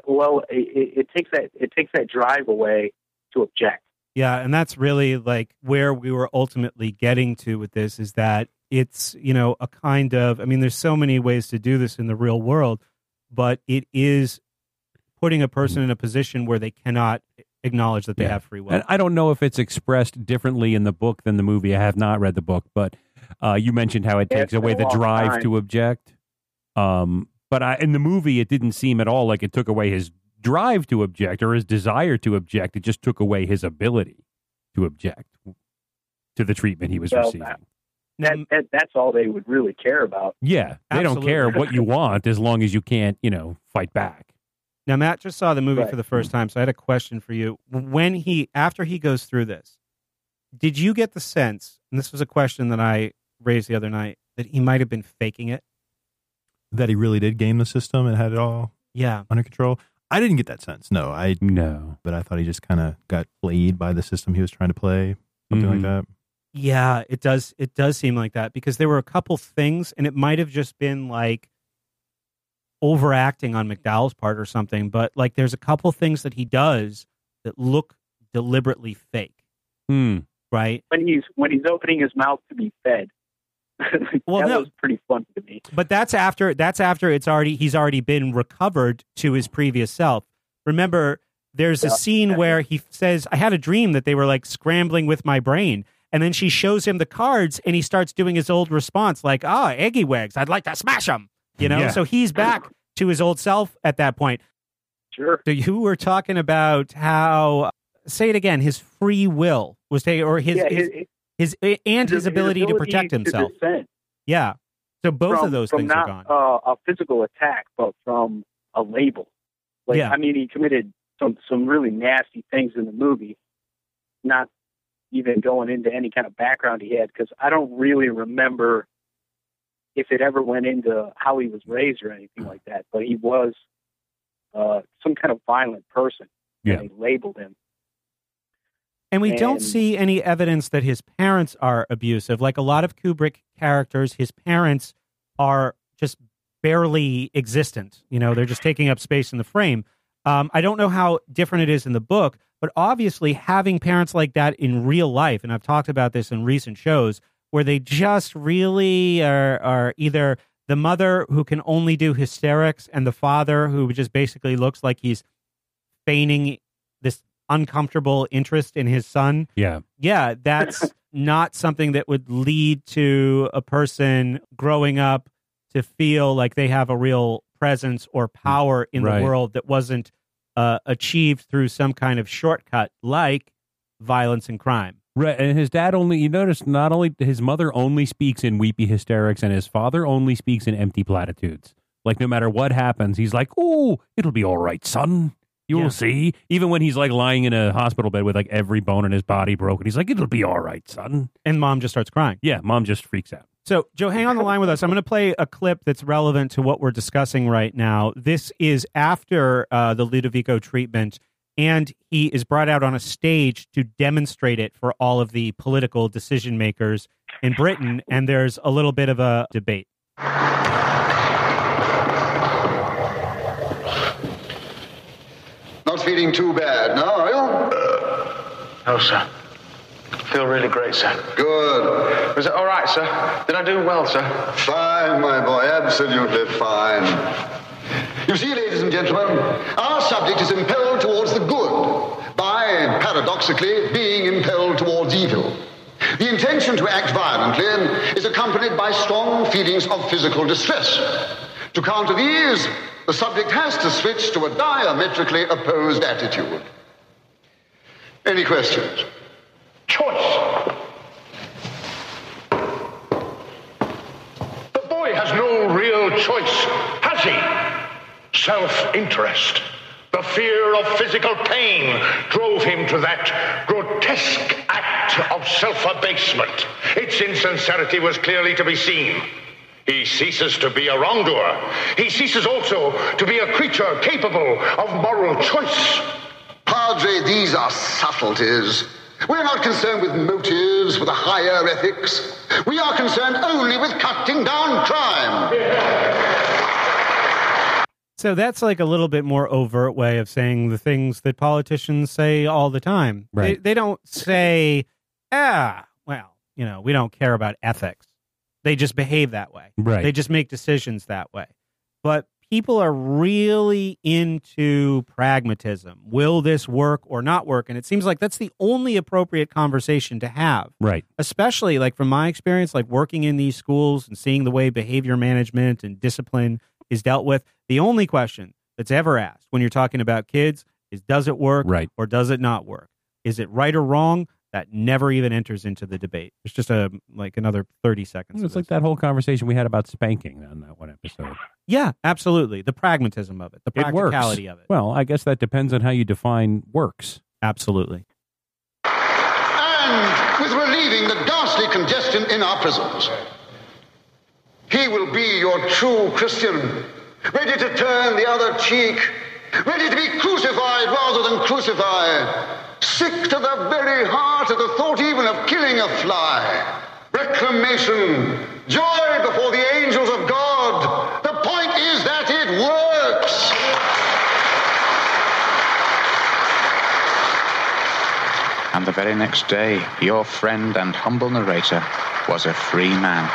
takes that drive away to object. Yeah, and that's really like where we were ultimately getting to with this, is that it's, a kind of, I mean, there's so many ways to do this in the real world, but it is putting a person in a position where they cannot acknowledge that they have free will. And I don't know if it's expressed differently in the book than the movie. I have not read the book, but you mentioned how it takes away the drive to object. But in the movie, it didn't seem at all like it took away his drive to object or his desire to object. It just took away his ability to object to the treatment he was receiving. That's all they would really care about. Yeah, they don't care what you want as long as you can't, fight back. Now, Matt just saw the movie for the first time, so I had a question for you. After he goes through this, did you get the sense, and this was a question that I raised the other night, that he might have been faking it? That he really did game the system and had it all under control? I didn't get that sense. No. But I thought he just kind of got played by the system he was trying to play, something like that. Yeah, it does seem like that, because there were a couple things, and it might have just been like overacting on McDowell's part or something, but like there's a couple things that he does that look deliberately fake. Right? When he's opening his mouth to be fed. Was pretty fun to me. But that's after he's already been recovered to his previous self. Remember, there's a scene where he says, I had a dream that they were like scrambling with my brain. And then she shows him the cards, and he starts doing his old response, like, Eggy Wags, I'd like to smash them. So he's back to his old self at that point. Sure. So you were talking about how, say it again, his free will was taken, or his ability to protect himself. Yeah. So both of those things are gone. A physical attack, but from a label. I mean, he committed some really nasty things in the movie, not even going into any kind of background he had, because I don't really remember if it ever went into how he was raised or anything like that. But he was some kind of violent person. Yeah. And they labeled him. And we don't see any evidence that his parents are abusive. Like a lot of Kubrick characters, his parents are just barely existent. They're just taking up space in the frame. I don't know how different it is in the book, but obviously having parents like that in real life, and I've talked about this in recent shows, where they just really are either the mother who can only do hysterics and the father who just basically looks like he's feigning this uncomfortable interest in his son. Yeah, that's not something that would lead to a person growing up to feel like they have a real presence or power in the world that wasn't achieved through some kind of shortcut like violence and crime. Right, and his dad you notice his mother only speaks in weepy hysterics, and his father only speaks in empty platitudes. Like, no matter what happens, he's like, oh, it'll be all right, son. You'll see. Even when he's like lying in a hospital bed with like every bone in his body broken, he's like, it'll be all right, son. And mom just starts crying. Yeah, mom just freaks out. So, Joe, hang on the line with us. I'm going to play a clip that's relevant to what we're discussing right now. This is after the Ludovico treatment, and he is brought out on a stage to demonstrate it for all of the political decision makers in Britain, and there's a little bit of a debate. Not feeling too bad now, are you? No, sir. Feel really great, sir. Good. Was it all right, sir? Did I do well, sir? Fine, my boy, absolutely fine. You see, ladies and gentlemen, our subject is impelled towards the good by, paradoxically, being impelled towards evil. The intention to act violently is accompanied by strong feelings of physical distress. To counter these, the subject has to switch to a diametrically opposed attitude. Any questions? Choice. The boy has no real choice, has he? Self-interest. The fear of physical pain drove him to that grotesque act of self-abasement. Its insincerity was clearly to be seen. He ceases to be a wrongdoer. He ceases also to be a creature capable of moral choice. Padre, these are subtleties. We're not concerned with motives, with a higher ethics. We are concerned only with cutting down crime. So that's like a little bit more overt way of saying the things that politicians say all the time. Right. They don't say, well, we don't care about ethics. They just behave that way. Right. They just make decisions that way. But people are really into pragmatism. Will this work or not work? And it seems like that's the only appropriate conversation to have. Right. Especially like from my experience, like working in these schools and seeing the way behavior management and discipline is dealt with. The only question that's ever asked when you're talking about kids is, does it work or does it not work? Is it right or wrong? That never even enters into the debate. It's just another 30 seconds. It's like that whole conversation we had about spanking on that one episode. Yeah, absolutely. The pragmatism of it, the practicality of it. Well, I guess that depends on how you define works. Absolutely. And with relieving the ghastly congestion in our prisons. He will be your true Christian, ready to turn the other cheek, ready to be crucified rather than crucify. Sick to the very heart at the thought even of killing a fly. Reclamation. Joy before the angels of God. The point is that it works. And the very next day, your friend and humble narrator was a free man.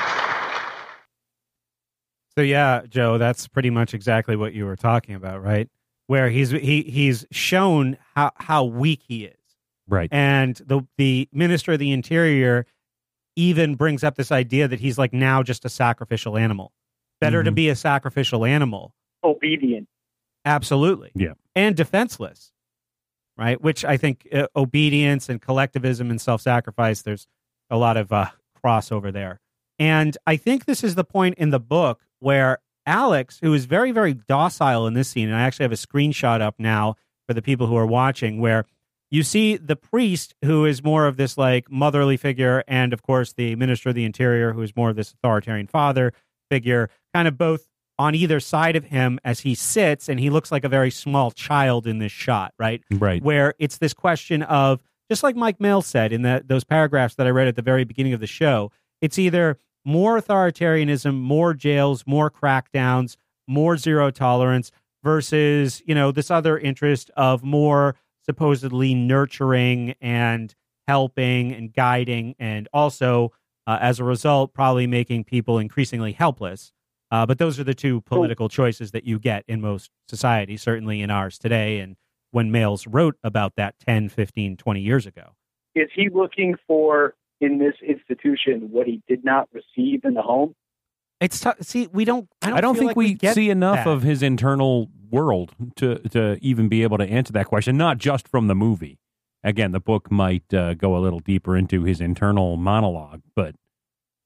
So yeah, Joe, that's pretty much exactly what you were talking about, right? Where he's shown how weak he is. Right. And the Minister of the Interior even brings up this idea that he's like now just a sacrificial animal. Better to be a sacrificial animal. Obedient. Absolutely. Yeah. And defenseless. Right? Which I think obedience and collectivism and self-sacrifice, there's a lot of crossover there. And I think this is the point in the book where Alex, who is very, very docile in this scene, and I actually have a screenshot up now for the people who are watching, where you see the priest, who is more of this like motherly figure, and of course the Minister of the Interior, who is more of this authoritarian father figure, kind of both on either side of him as he sits, and he looks like a very small child in this shot, right? Right. Where it's this question of, just like Mike Mail said in those paragraphs that I read at the very beginning of the show, it's either more authoritarianism, more jails, more crackdowns, more zero tolerance versus, this other interest of more supposedly nurturing and helping and guiding, and also, as a result, probably making people increasingly helpless. But those are the two political choices that you get in most societies, certainly in ours today, and when Mails wrote about that 10, 15, 20 years ago. Is he looking for, in this institution, what he did not receive in the home? It's tough. See, I don't think we see enough of his internal world to even be able to answer that question, not just from the movie. Again, the book might go a little deeper into his internal monologue, but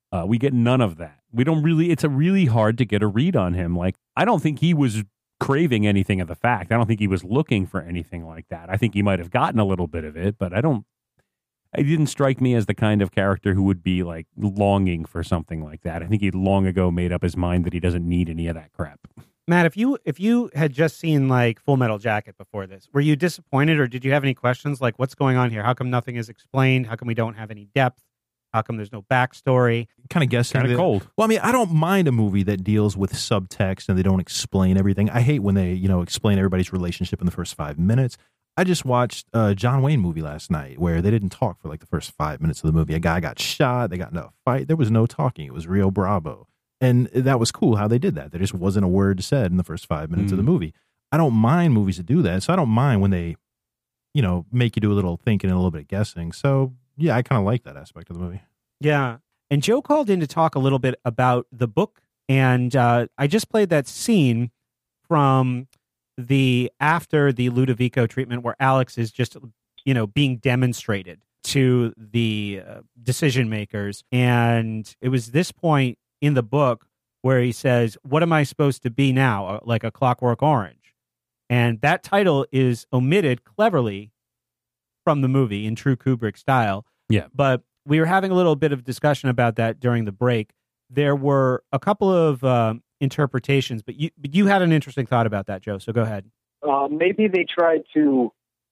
We get none of that. We don't really, it's a really hard to get a read on him. Like, I don't think he was craving anything of the fact. I don't think he was looking for anything like that. I think he might have gotten a little bit of it, but it didn't strike me as the kind of character who would be like longing for something like that. I think he'd long ago made up his mind that he doesn't need any of that crap. Matt, if you had just seen like Full Metal Jacket before this, were you disappointed, or did you have any questions like what's going on here? How come nothing is explained? How come we don't have any depth? How come there's no backstory? Kind of guessing. Kind of cold. Well, I mean, I don't mind a movie that deals with subtext and they don't explain everything. I hate when they, explain everybody's relationship in the first 5 minutes. I just watched a John Wayne movie last night where they didn't talk for like the first 5 minutes of the movie. A guy got shot. They got into a fight. There was no talking. It was Rio Bravo. And that was cool how they did that. There just wasn't a word said in the first 5 minutes of the movie. I don't mind movies that do that. So I don't mind when they, make you do a little thinking and a little bit of guessing. So yeah, I kind of like that aspect of the movie. Yeah. And Joe called in to talk a little bit about the book. And I just played that scene from after the Ludovico treatment where Alex is just, being demonstrated to the decision makers. And it was this point in the book where he says, what am I supposed to be now? Like a Clockwork Orange. And that title is omitted cleverly from the movie in true Kubrick style. Yeah. But we were having a little bit of discussion about that during the break. There were a couple of interpretations, but you had an interesting thought about that, Joe, so go ahead. Maybe they tried to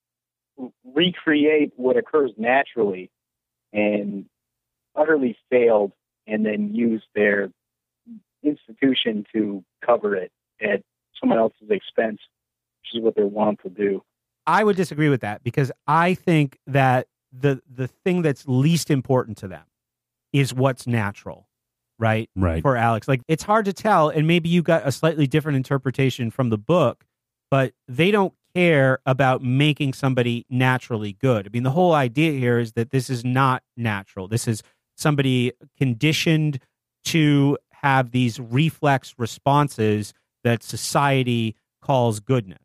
recreate what occurs naturally and utterly failed, and then used their institution to cover it at someone else's expense, which is what they're wont to do. I would disagree with that because I think that the thing that's least important to them is what's natural, right? Right. For Alex. Like, it's hard to tell, and maybe you got a slightly different interpretation from the book, but they don't care about making somebody naturally good. I mean, the whole idea here is that this is not natural. This is somebody conditioned to have these reflex responses that society calls goodness.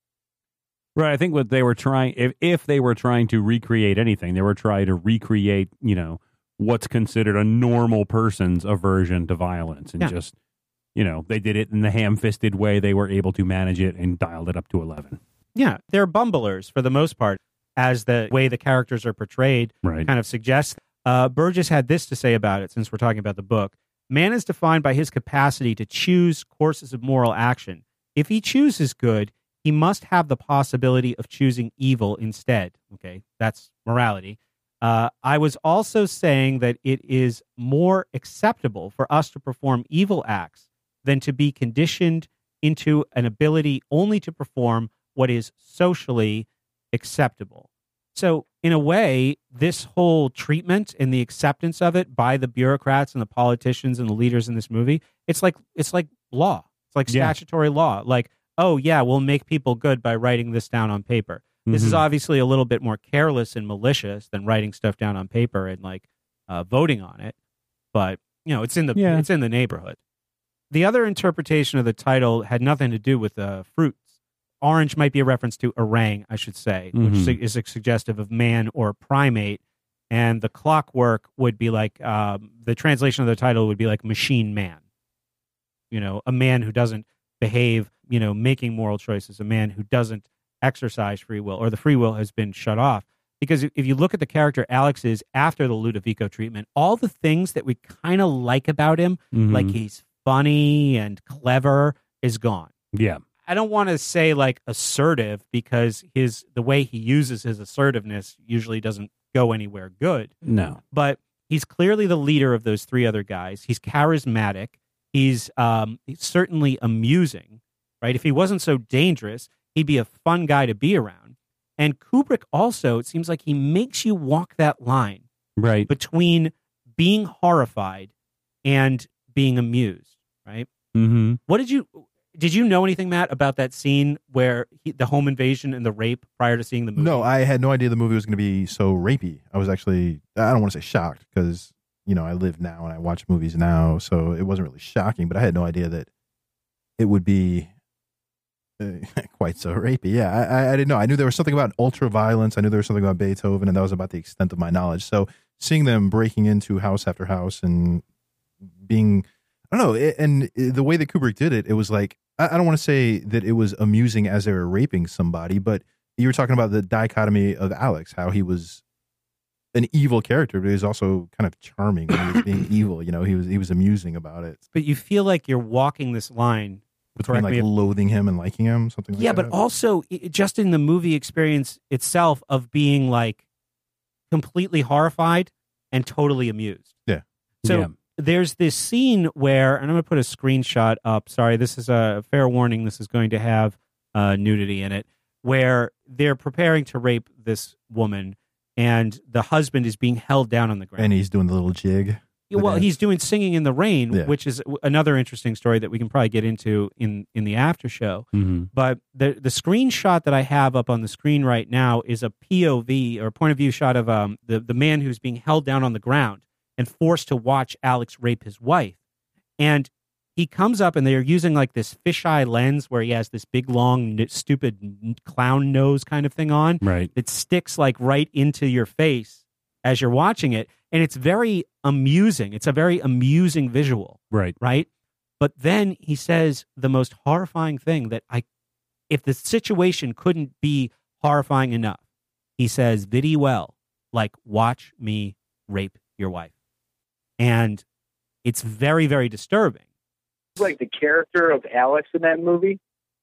Right. I think what they were trying, if they were trying to recreate anything, they were trying to recreate, what's considered a normal person's aversion to violence. And just, they did it in the ham-fisted way they were able to manage it and dialed it up to 11. Yeah. They're bumblers for the most part, as the way the characters are portrayed kind of suggests. Burgess had this to say about it, since we're talking about the book. Man is defined by his capacity to choose courses of moral action. If he chooses good, he must have the possibility of choosing evil instead. Okay, that's morality. I was also saying that it is more acceptable for us to perform evil acts than to be conditioned into an ability only to perform what is socially acceptable. So, in a way, this whole treatment and the acceptance of it by the bureaucrats and the politicians and the leaders in this movie, it's like law. It's like statutory law. Like, oh, yeah, we'll make people good by writing this down on paper. This is obviously a little bit more careless and malicious than writing stuff down on paper and voting on it. But, it's in the neighborhood. The other interpretation of the title had nothing to do with fruits. Orange might be a reference to orang, I should say, which is suggestive of man or primate. And the clockwork would be like, the translation of the title would be like machine man. A man who doesn't behave, making moral choices, a man who doesn't exercise free will, or the free will has been shut off. Because if you look at the character Alex is after the Ludovico treatment, all the things that we kind of like about him, like he's funny and clever, is gone. Yeah. I don't want to say like assertive, because the way he uses his assertiveness usually doesn't go anywhere good. No. But he's clearly the leader of those three other guys. He's charismatic. He's certainly amusing, right? If he wasn't so dangerous, he'd be a fun guy to be around. And Kubrick also, it seems like he makes you walk that line right between being horrified and being amused, right? Mm-hmm. Did you know anything, Matt, about that scene where the home invasion and the rape prior to seeing the movie? No, I had no idea the movie was going to be so rapey. I was actually, I don't want to say shocked, because, I live now and I watch movies now, so it wasn't really shocking, but I had no idea that it would be quite so rapey. Yeah, I didn't know. I knew there was something about ultra violence. I knew there was something about Beethoven, and that was about the extent of my knowledge. So seeing them breaking into house after house and being, I don't know. And the way that Kubrick did it, it was like, I don't want to say that it was amusing as they were raping somebody, but you were talking about the dichotomy of Alex, how he was an evil character, but he was also kind of charming when he was being evil. You know, he was amusing about it. But you feel like you're walking this line between like loathing him and liking him, something like that. Yeah, but also just in the movie experience itself of being like completely horrified and totally amused. Yeah. So there's this scene where, and I'm going to put a screenshot up. Sorry, this is a fair warning. This is going to have nudity in it, where they're preparing to rape this woman, and the husband is being held down on the ground. And he's doing the little jig. Well, he's doing Singing in the Rain, which is another interesting story that we can probably get into in the after show. Mm-hmm. But the screenshot that I have up on the screen right now is a POV, or point of view shot of the man who's being held down on the ground and forced to watch Alex rape his wife. And he comes up, and they're using like this fisheye lens where he has this big, long, stupid clown nose kind of thing on. Right. It sticks like right into your face as you're watching it. And it's very amusing. It's a very amusing visual. Right. Right. But then he says the most horrifying thing that if the situation couldn't be horrifying enough, he says, "Vidi well, like, watch me rape your wife." And it's very, very disturbing. Like the character of Alex in that movie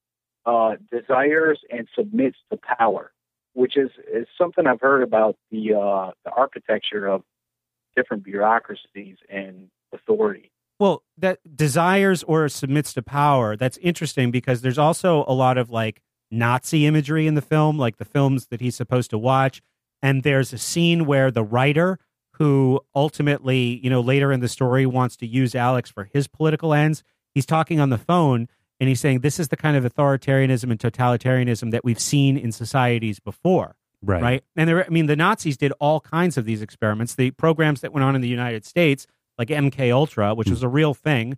desires and submits to power, which is something I've heard about the architecture of different bureaucracies and authority. Well, that desires or submits to power, that's interesting because there's also a lot of like Nazi imagery in the film, like the films that he's supposed to watch. And there's a scene where the writer, who ultimately, later in the story wants to use Alex for his political ends, he's talking on the phone and he's saying this is the kind of authoritarianism and totalitarianism that we've seen in societies before. Right. And the Nazis did all kinds of these experiments. The programs that went on in the United States, like MK Ultra, which was a real thing,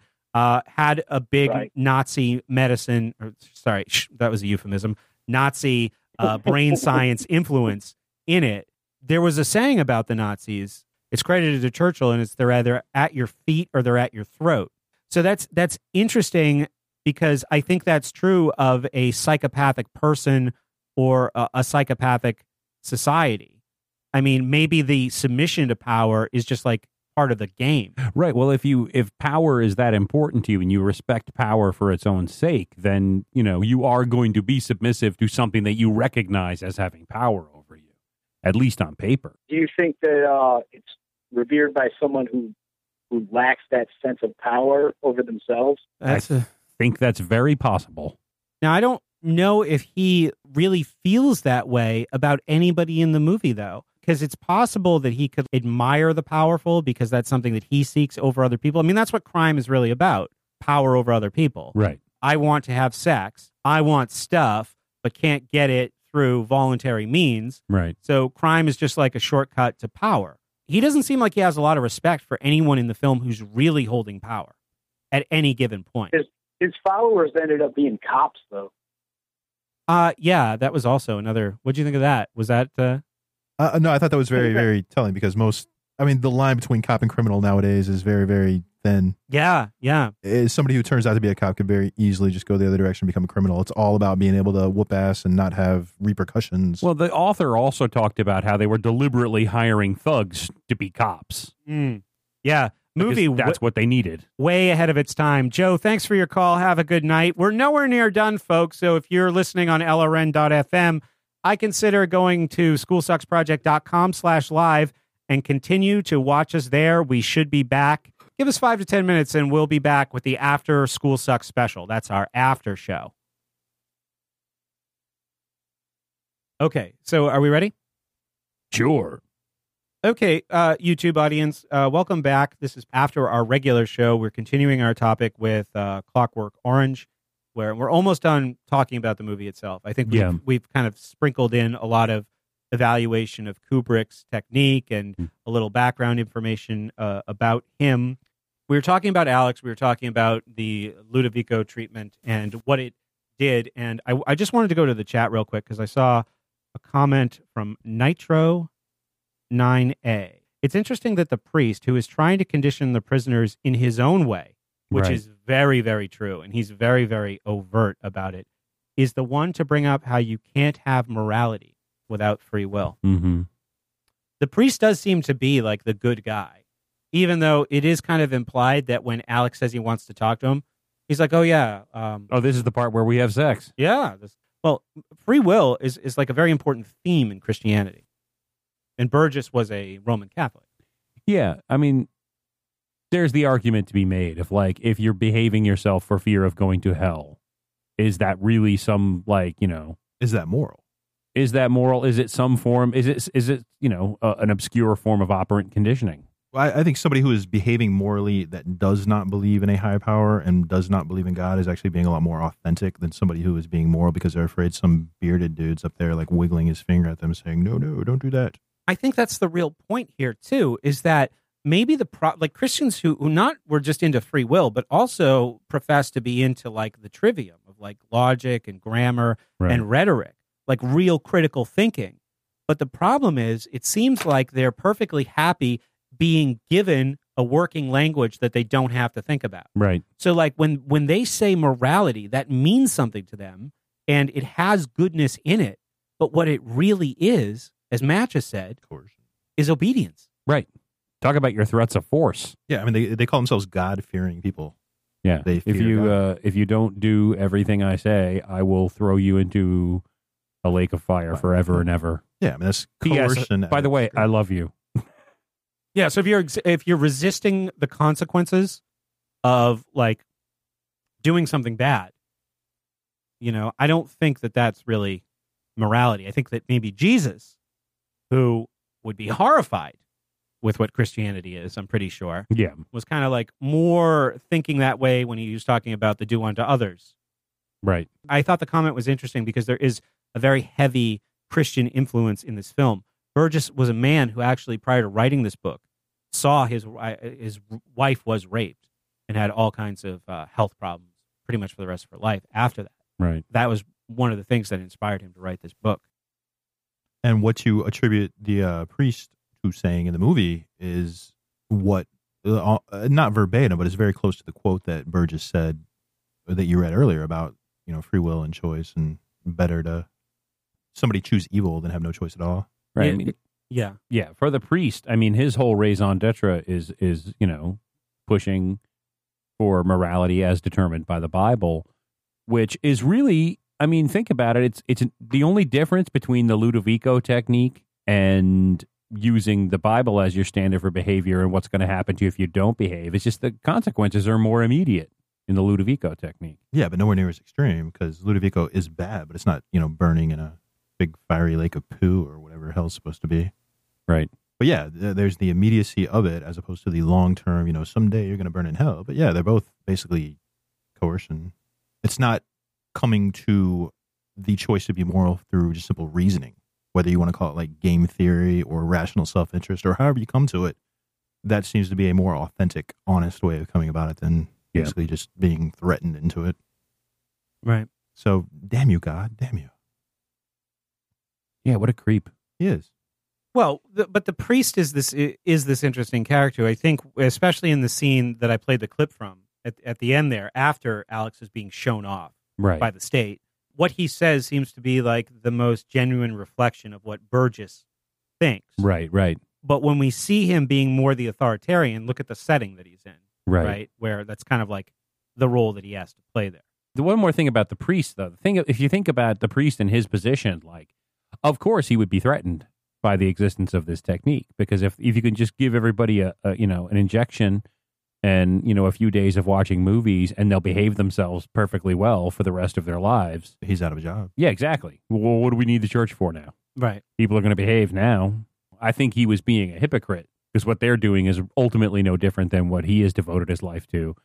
had a big Nazi medicine, that was a euphemism, Nazi brain science influence in it. There was a saying about the Nazis, it's credited to Churchill, and it's they're either at your feet or they're at your throat. So that's interesting because I think that's true of a psychopathic person or a psychopathic society. I mean, maybe the submission to power is just like part of the game. Right. Well, if power is that important to you and you respect power for its own sake, then, you are going to be submissive to something that you recognize as having power over you, at least on paper. Do you think that it's revered by someone who lacks that sense of power over themselves? I think that's very possible. Now, I don't know if he really feels that way about anybody in the movie, though, because it's possible that he could admire the powerful because that's something that he seeks over other people. I mean, that's what crime is really about, power over other people. Right. I want to have sex. I want stuff, but can't get it through voluntary means. Right. So crime is just like a shortcut to power. He doesn't seem like he has a lot of respect for anyone in the film who's really holding power at any given point. His followers ended up being cops, though. Yeah, that was also another. What do you think of that? Was that? No, I thought that was very, very telling because the line between cop and criminal nowadays is very, very thin. Yeah. Somebody who turns out to be a cop could very easily just go the other direction and become a criminal. It's all about being able to whoop ass and not have repercussions. Well, the author also talked about how they were deliberately hiring thugs to be cops. Yeah. Movie, that's what they needed. Way ahead of its time. Joe, thanks for your call. Have a good night. We're nowhere near done, folks. So if you're listening on LRN.FM, I consider going to schoolsucksproject.com/live and continue to watch us there. We should be back. Give us 5 to 10 minutes and we'll be back with the After School Sucks special. That's our after show. Okay, so are we ready? Sure. Okay, YouTube audience, welcome back. This is after our regular show. We're continuing our topic with Clockwork Orange, where we're almost done talking about the movie itself. I think we've kind of sprinkled in a lot of evaluation of Kubrick's technique and a little background information about him. We were talking about Alex. We were talking about the Ludovico treatment and what it did. And I just wanted to go to the chat real quick because I saw a comment from Nitro 9A. it's interesting that the priest, who is trying to condition the prisoners in his own way, which is very, very true, and he's very, very overt about it, is the one to bring up how you can't have morality without free will. Mm-hmm. The priest does seem to be like the good guy, even though it is kind of implied that when Alex says he wants to talk to him, he's like, oh, yeah. This is the part where we have sex. Yeah. Well, free will is like a very important theme in Christianity. And Burgess was a Roman Catholic. Yeah. I mean, there's the argument to be made of like, if you're behaving yourself for fear of going to hell, is that really some like, is that moral? Is that moral? Is it some form? Is it an obscure form of operant conditioning? Well, I think somebody who is behaving morally that does not believe in a higher power and does not believe in God is actually being a lot more authentic than somebody who is being moral because they're afraid some bearded dude's up there like wiggling his finger at them saying, no, don't do that. I think that's the real point here, too, is that maybe Christians who not were just into free will, but also profess to be into like the trivium of like logic and grammar and rhetoric, like real critical thinking. But the problem is, it seems like they're perfectly happy being given a working language that they don't have to think about. Right. So like when they say morality, that means something to them and it has goodness in it. But what it really is, as Matt just said, is obedience. Right. Talk about your threats of force. Yeah, I mean, they call themselves God-fearing people. Yeah. If you don't do everything I say, I will throw you into a lake of fire forever and ever. Yeah, I mean, that's coercion. By the way, I love you. Yeah, so if you're resisting the consequences of like doing something bad, I don't think that that's really morality. I think that maybe Jesus, who would be horrified with what Christianity is, I'm pretty sure, was kind of like more thinking that way when he was talking about the do unto others. Right. I thought the comment was interesting because there is a very heavy Christian influence in this film. Burgess was a man who actually, prior to writing this book, saw his wife was raped and had all kinds of health problems pretty much for the rest of her life after that. Right. That was one of the things that inspired him to write this book. And what you attribute the priest to saying in the movie is what, not verbatim, but it's very close to the quote that Burgess said that you read earlier about, free will and choice, and better to somebody choose evil than have no choice at all. Right. Yeah. For the priest, I mean, his whole raison d'etre is pushing for morality as determined by the Bible, which is really, I mean, think about it. It's the only difference between the Ludovico technique and using the Bible as your standard for behavior and what's going to happen to you if you don't behave. It's just the consequences are more immediate in the Ludovico technique. Yeah, but nowhere near as extreme because Ludovico is bad, but it's not, burning in a big fiery lake of poo or whatever hell's supposed to be. Right. But yeah, there's the immediacy of it as opposed to the long-term, someday you're going to burn in hell. But yeah, they're both basically coercion. It's not coming to the choice to be moral through just simple reasoning, whether you want to call it like game theory or rational self-interest or however you come to it. That seems to be a more authentic, honest way of coming about it than basically just being threatened into it. Right. So, damn you, God. Damn you. Yeah, what a creep. He is. Well, but the priest is this interesting character. I think, especially in the scene that I played the clip from at the end there, after Alex is being shown off by the state, what he says seems to be like the most genuine reflection of what Burgess thinks. Right. But when we see him being more the authoritarian, look at the setting that he's in. Right. Where that's kind of like the role that he has to play there. The one more thing about the priest, though, if you think about the priest in his position, like, of course he would be threatened by the existence of this technique, because if you can just give everybody an injection and a few days of watching movies and they'll behave themselves perfectly well for the rest of their lives, he's out of a job. Yeah, exactly. Well, what do we need the church for now? Right. People are going to behave now. I think he was being a hypocrite because what they're doing is ultimately no different than what he has devoted his life to,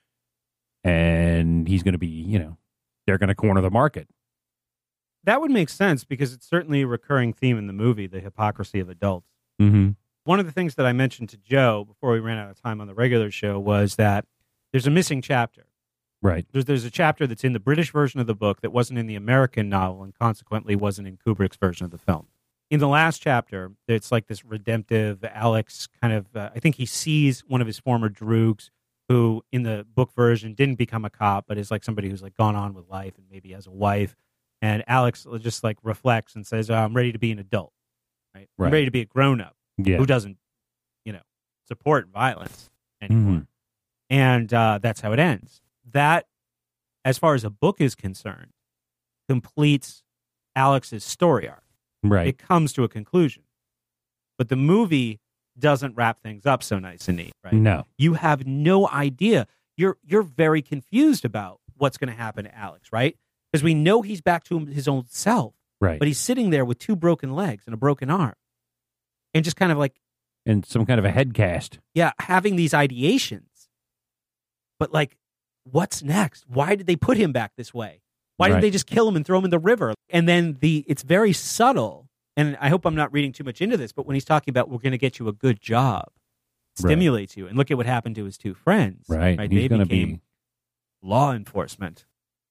and he's going to be, they're going to corner the market. That would make sense because it's certainly a recurring theme in the movie, the hypocrisy of adults. Mm-hmm. One of the things that I mentioned to Joe before we ran out of time on the regular show was that there's a missing chapter. Right. There's a chapter that's in the British version of the book that wasn't in the American novel and consequently wasn't in Kubrick's version of the film. in the last chapter, it's like this redemptive Alex kind of, I think he sees one of his former droogs who in the book version didn't become a cop, but is like somebody who's like gone on with life and maybe has a wife. And Alex just like reflects and says, I'm ready to be an adult, right? I'm ready to be a grown up who doesn't, support violence anymore. And that's how it ends. That, as far as a book is concerned, completes Alex's story arc. Right. It comes to a conclusion. But the movie doesn't wrap things up so nice and neat, right? No. You have no idea. You're very confused about what's going to happen to Alex, right? Because we know he's back to his own self. Right. But he's sitting there with 2 broken legs and a broken arm. And just kind of like... And some kind of a head cast. Yeah, having these ideations. But like, what's next? Why did they put him back this way? Why didn't they just kill him and throw him in the river? And then it's very subtle. And I hope I'm not reading too much into this, but when he's talking about, we're going to get you a good job, stimulates you. And look at what happened to his 2 friends. Right. He's They became law enforcement.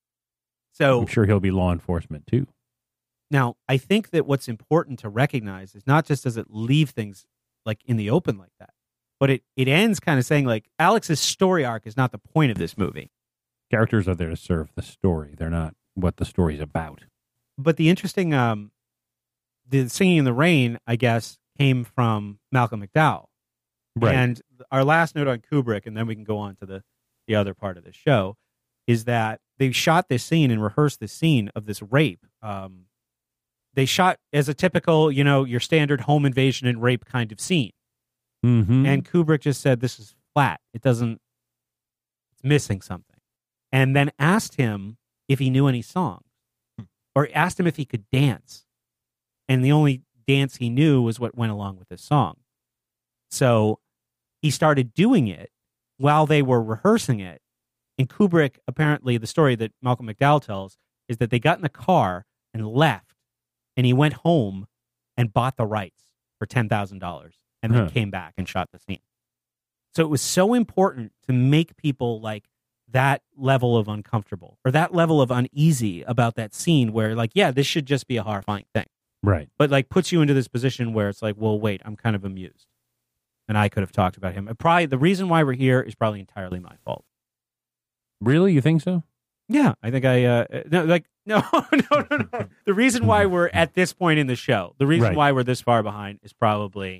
So I'm sure he'll be law enforcement too. Now, I think that what's important to recognize is not just does it leave things like in the open like that, but it ends kind of saying like Alex's story arc is not the point of this movie. Characters are there to serve the story. They're not what the story's about. But the interesting, the Singing in the Rain, I guess, came from Malcolm McDowell. Right. And our last note on Kubrick, and then we can go on to the other part of the show, is that they shot this scene and rehearsed this scene of this rape. They shot as a typical, your standard home invasion and rape kind of scene. Mm-hmm. And Kubrick just said, this is flat. It's missing something. And then asked him if he knew any songs, or asked him if he could dance. And the only dance he knew was what went along with this song. So he started doing it while they were rehearsing it. And Kubrick, apparently, the story that Malcolm McDowell tells is that they got in the car and left. And he went home and bought the rights for $10,000 and then came back and shot the scene. So it was so important to make people like that level of uncomfortable or that level of uneasy about that scene where like, yeah, this should just be a horrifying thing. Right. But like puts you into this position where it's like, well, wait, I'm kind of amused. And I could have talked about him. Probably the reason why we're here is probably entirely my fault. Really? You think so? Yeah, I think no. The reason why we're at this point in the show, the reason why we're this far behind is probably.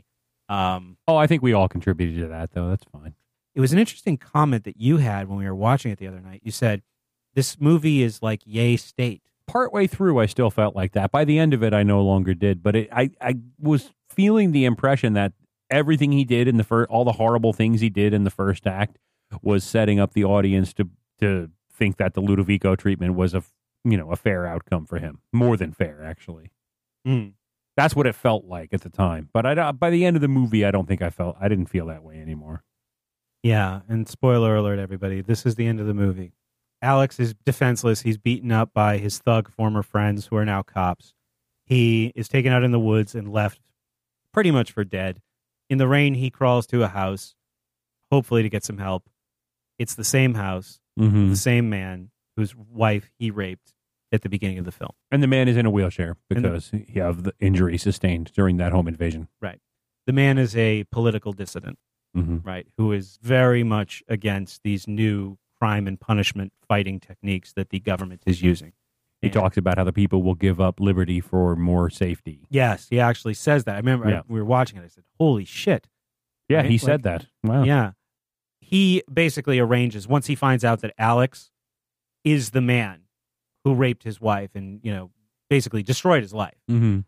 I think we all contributed to that, though. That's fine. It was an interesting comment that you had when we were watching it the other night. You said this movie is like Ye State. Partway through, I still felt like that. By the end of it, I no longer did. But I was feeling the impression that everything he did in all the horrible things he did in the first act was setting up the audience to think that the Ludovico treatment was a fair outcome for him. More than fair, actually. That's what it felt like at the time. But by the end of the movie, I didn't feel that way anymore. Yeah, and spoiler alert, everybody, this is the end of the movie. Alex is defenseless. He's beaten up by his thug former friends who are now cops. He is taken out in the woods and left pretty much for dead. In the rain, he crawls to a house, hopefully to get some help. It's the same house, the same man whose wife he raped at the beginning of the film. And the man is in a wheelchair because he have the injury sustained during that home invasion. Right. The man is a political dissident, right, who is very much against these new crime and punishment fighting techniques that the government is using. He talks about how the people will give up liberty for more safety. Yes, he actually says that. I remember we were watching it. I said, holy shit. Yeah, right? He said that. Wow. Yeah. He basically arranges, once he finds out that Alex is the man who raped his wife and, basically destroyed his life,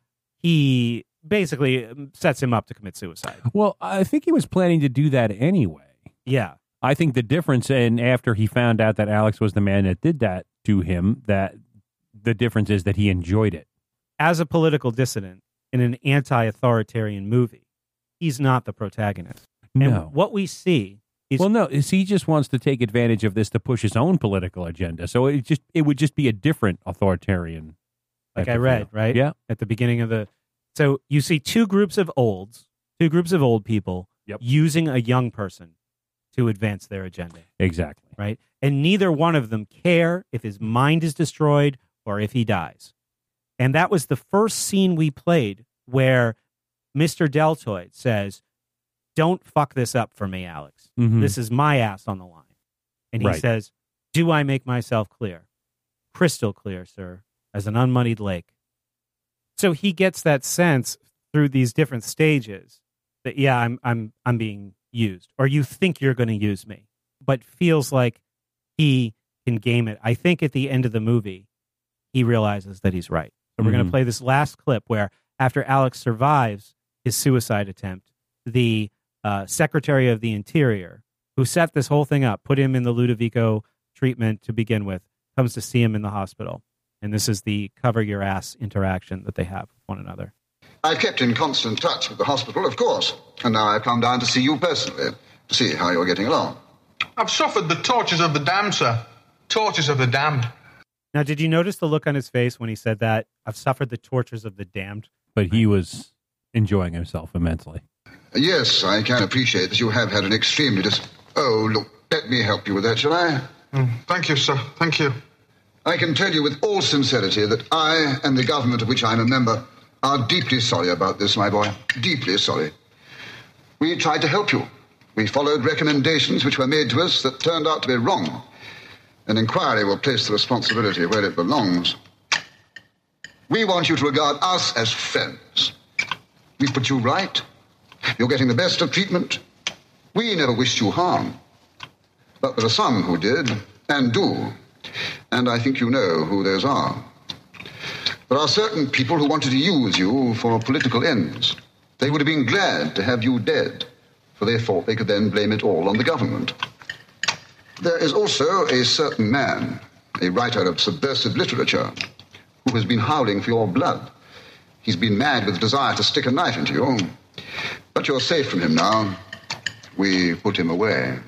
he basically sets him up to commit suicide. Well, I think he was planning to do that anyway. Yeah. I think the difference, and after he found out that Alex was the man that did that to him, that the difference is that he enjoyed it. As a political dissident in an anti-authoritarian movie, he's not the protagonist. No. And what we see is... Well, no, he just wants to take advantage of this to push his own political agenda. So it would just be a different authoritarian. Like I read, right? Yeah. At the beginning of the... So you see two groups of old people using a young person to advance their agenda. Exactly. Right? And neither one of them care if his mind is destroyed or if he dies. And that was the first scene we played where Mr. Deltoid says, "Don't fuck this up for me, Alex. Mhm. This is my ass on the line." And he Right. says, "Do I make myself clear?" "Crystal clear, sir, as an unmuddied lake." So he gets that sense through these different stages that, yeah, I'm being used, or you think you're going to use me, but feels like he can game it. I think at the end of the movie, he realizes that he's right. So we're going to play this last clip where, after Alex survives his suicide attempt, the Secretary of the Interior, who set this whole thing up, put him in the Ludovico treatment to begin with, comes to see him in the hospital. And this is the cover your ass interaction that they have with one another. I've kept in constant touch with the hospital, of course, and now I've come down to see you personally, to see how you're getting along. I've suffered the tortures of the damned, sir. Tortures of the damned. Now, did you notice the look on his face when he said that? I've suffered the tortures of the damned. But he was enjoying himself immensely. Yes, I can appreciate that you have had an extremely Oh, look, let me help you with that, shall I? Thank you, sir. Thank you. I can tell you with all sincerity that I and the government of which I'm a member are deeply sorry about this, my boy. Deeply sorry. We tried to help you. We followed recommendations which were made to us that turned out to be wrong. An inquiry will place the responsibility where it belongs. We want you to regard us as friends. We put you right. You're getting the best of treatment. We never wished you harm. But there are some who did, and do. And I think you know who those are. There are certain people who wanted to use you for political ends. They would have been glad to have you dead, for they thought they could then blame it all on the government. There is also a certain man, a writer of subversive literature, who has been howling for your blood. He's been mad with the desire to stick a knife into you. But you're safe from him now. We put him away.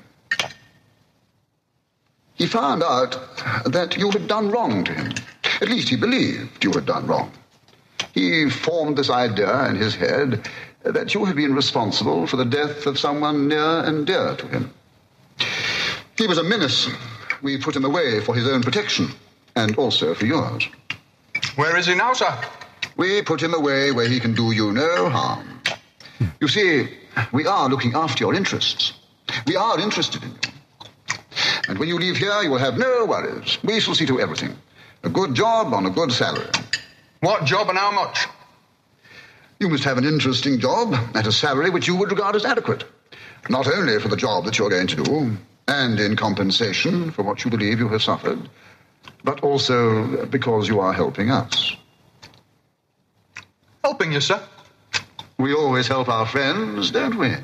He found out that you had done wrong to him. At least he believed you had done wrong. He formed this idea in his head that you had been responsible for the death of someone near and dear to him. He was a menace. We put him away for his own protection, and also for yours. Where is he now, sir? We put him away where he can do you no harm. You see, we are looking after your interests. We are interested in you. And when you leave here, you will have no worries. We shall see to everything. A good job on a good salary. What job and how much? You must have an interesting job at a salary which you would regard as adequate. Not only for the job that you're going to do, and in compensation for what you believe you have suffered, but also because you are helping us. Helping you, sir? We always help our friends, don't we?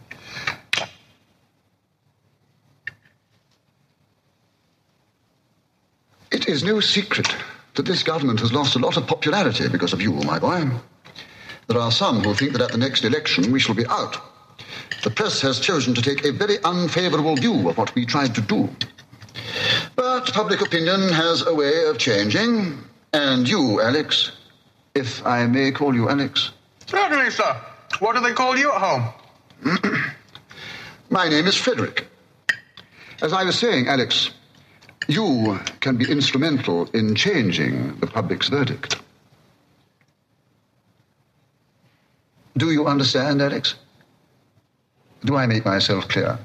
It is no secret that this government has lost a lot of popularity because of you, my boy. There are some who think that at the next election we shall be out. The press has chosen to take a very unfavorable view of what we tried to do. But public opinion has a way of changing, and you, Alex, if I may call you Alex. Certainly, sir. What do they call you at home? My name is Frederick. As I was saying, Alex, you can be instrumental in changing the public's verdict. Do you understand, Alex? Do I make myself clear?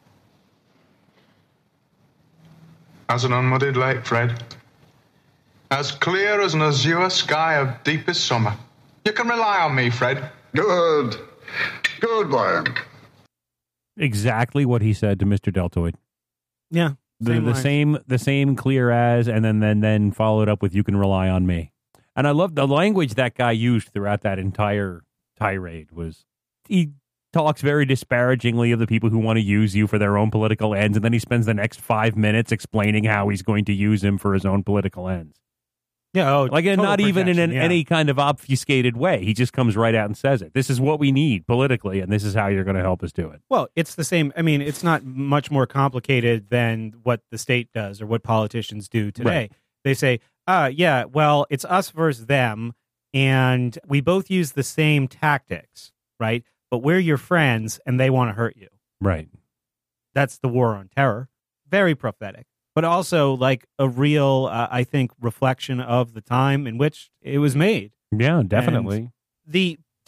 As an unmuddied lake, Fred. As clear as an azure sky of deepest summer. You can rely on me, Fred. Good. Good boy. Exactly what he said to Mr. Deltoid. Yeah. The same clear as, and then followed up with "you can rely on me." And I love the language that guy used throughout that entire tirade. He talks very disparagingly of the people who want to use you for their own political ends, and then he spends the next 5 minutes explaining how he's going to use him for his own political ends. Yeah, like not even in any kind of obfuscated way. He just comes right out and says it. This is what we need politically, and this is how you're going to help us do it. Well, it's the same. I mean, it's not much more complicated than what the state does or what politicians do today. Right. They say, yeah, well, it's us versus them, and we both use the same tactics, right? But we're your friends, and they want to hurt you. Right. That's the war on terror. Very prophetic. But also like a real, I think, reflection of the time in which it was made. Yeah, definitely. And the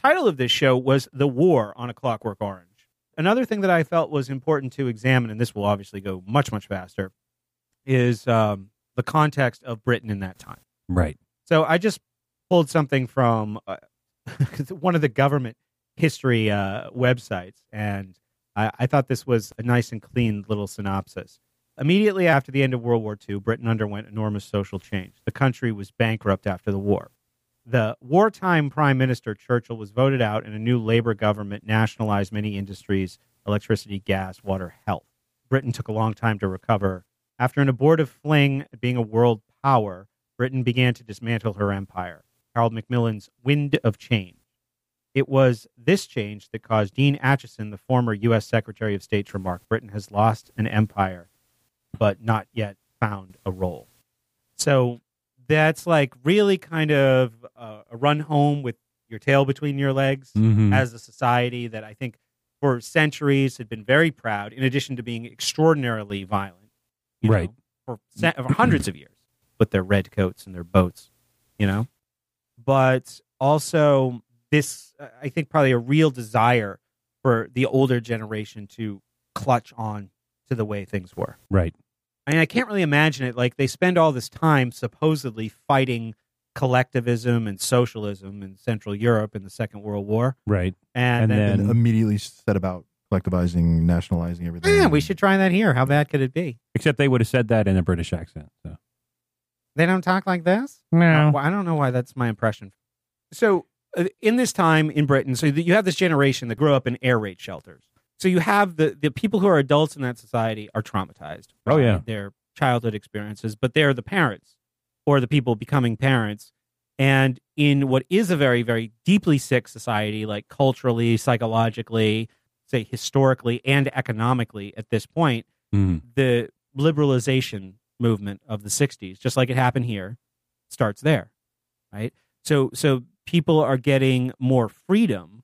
title of this show was The War on A Clockwork Orange. Another thing that I felt was important to examine, and this will obviously go much, much faster, is the context of Britain in that time. Right. So I just pulled something from one of the government history websites, and I thought this was a nice and clean little synopsis. Immediately after the end of World War II, Britain underwent enormous social change. The country was bankrupt after the war. The wartime Prime Minister Churchill was voted out, and a new Labour government nationalized many industries: electricity, gas, water, health. Britain took a long time to recover. After an abortive fling at being a world power, Britain began to dismantle her empire. Harold Macmillan's Wind of Change. It was this change that caused Dean Acheson, the former U.S. Secretary of State, to remark, Britain has lost an empire, but not yet found a role. So that's like really kind of a run home with your tail between your legs as a society that I think for centuries had been very proud, in addition to being extraordinarily violent, right, for hundreds of years with their red coats and their boats, but also this, I think, probably a real desire for the older generation to clutch on to the way things were. Right. I mean, I can't really imagine it. Like, they spend all this time supposedly fighting collectivism and socialism in Central Europe in the Second World War. Right. And then immediately set about collectivizing, nationalizing everything. Yeah, we should try that here. How bad could it be? Except they would have said that in a British accent. So. They don't talk like this? No. I don't know why that's my impression. So, in this time in Britain, so you have this generation that grew up in air raid shelters. So you have the people who are adults in that society are traumatized by their childhood experiences, but they're the parents or the people becoming parents. And in what is a very, very deeply sick society, like culturally, psychologically, say historically, and economically at this point, the liberalization movement of the 60s, just like it happened here, starts there, right? So people are getting more freedom,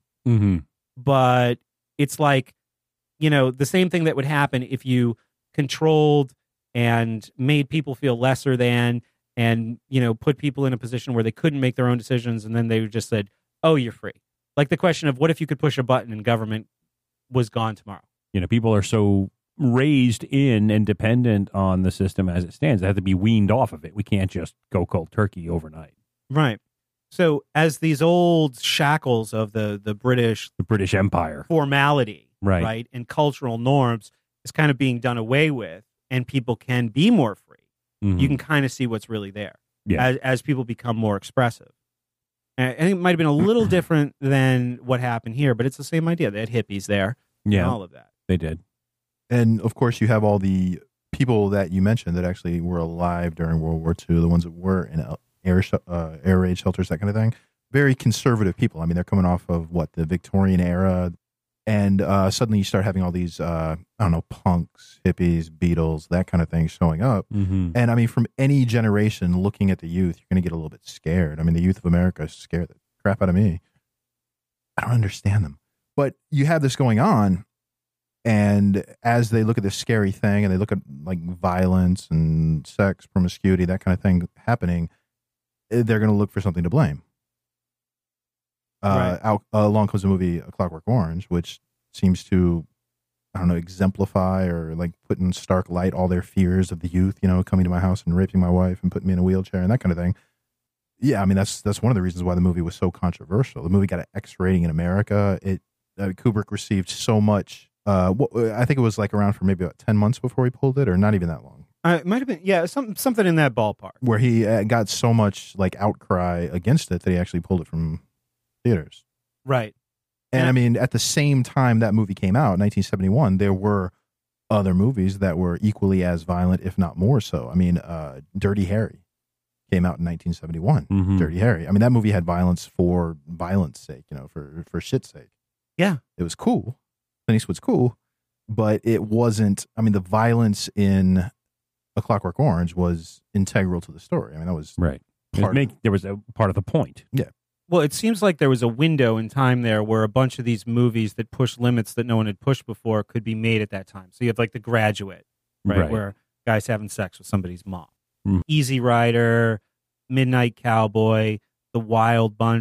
but it's like, the same thing that would happen if you controlled and made people feel lesser than and, put people in a position where they couldn't make their own decisions, and then they just said, oh, you're free. Like the question of what if you could push a button and government was gone tomorrow? People are so raised in and dependent on the system as it stands. They have to be weaned off of it. We can't just go cold turkey overnight. Right. So as these old shackles of the British Empire formality, right, and cultural norms is kind of being done away with, and people can be more free, you can kind of see what's really there as people become more expressive. And I think it might have been a little different than what happened here, but it's the same idea. They had hippies there and all of that. They did. And, of course, you have all the people that you mentioned that actually were alive during World War II, the ones that were in air raid shelters, that kind of thing. Very conservative people. I mean, they're coming off of, the Victorian era. And suddenly you start having all these, punks, hippies, Beatles, that kind of thing showing up. And, I mean, from any generation looking at the youth, you're going to get a little bit scared. I mean, the youth of America scare the crap out of me. I don't understand them. But you have this going on. And as they look at this scary thing and they look at like violence and sex, promiscuity, that kind of thing happening, they're going to look for something to blame. Along comes the movie A Clockwork Orange, which seems to, exemplify or like put in stark light all their fears of the youth, coming to my house and raping my wife and putting me in a wheelchair and that kind of thing. Yeah, I mean, that's one of the reasons why the movie was so controversial. The movie got an X rating in America. Kubrick received so much. I think it was like around for maybe about 10 months before he pulled it, or not even that long. It might have been, something in that ballpark. Where he got so much like outcry against it that he actually pulled it from theaters. Right. And I mean, at the same time that movie came out, 1971, there were other movies that were equally as violent, if not more so. I mean, Dirty Harry came out in 1971. Dirty Harry. I mean, that movie had violence for violence sake, for shit's sake. Yeah. It was cool. Clint Eastwood's cool, but it wasn't. I mean, the violence in A Clockwork Orange was integral to the story. I mean, that was right. There was a part of the point. Yeah. Well, it seems like there was a window in time there where a bunch of these movies that push limits that no one had pushed before could be made at that time. So you have like The Graduate, right? Where guys having sex with somebody's mom. Easy Rider, Midnight Cowboy, The Wild Bunch.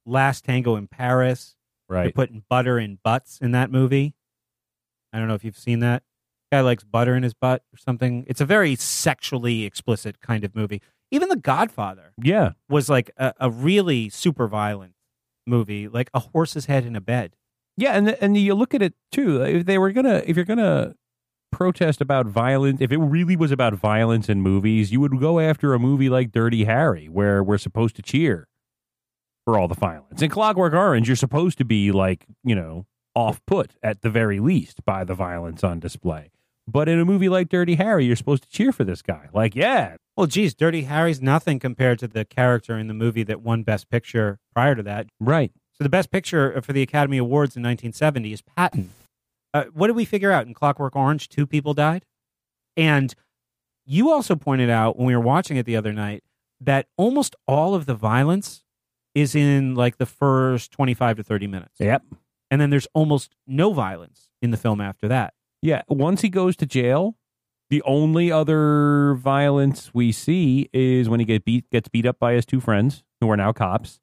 Last Tango in Paris. Right. They're putting butter in butts in that movie. I don't know if you've seen that. Guy likes butter in his butt or something. It's a very sexually explicit kind of movie. Even The Godfather was like a really super violent movie, like a horse's head in a bed. Yeah, and you look at it too. If you're gonna protest about violence, if it really was about violence in movies, you would go after a movie like Dirty Harry, where we're supposed to cheer for all the violence. In Clockwork Orange, you're supposed to be like, off put at the very least by the violence on display. But in a movie like Dirty Harry, you're supposed to cheer for this guy. Like, yeah. Well, geez, Dirty Harry's nothing compared to the character in the movie that won Best Picture prior to that. Right. So the Best Picture for the Academy Awards in 1970 is Patton. What did we figure out in Clockwork Orange? 2 people died. And you also pointed out when we were watching it the other night that almost all of the violence is in like the first 25 to 30 minutes. Yep. And then there's almost no violence in the film after that. Yeah. Once he goes to jail, the only other violence we see is when he gets beat up by his 2 friends, who are now cops,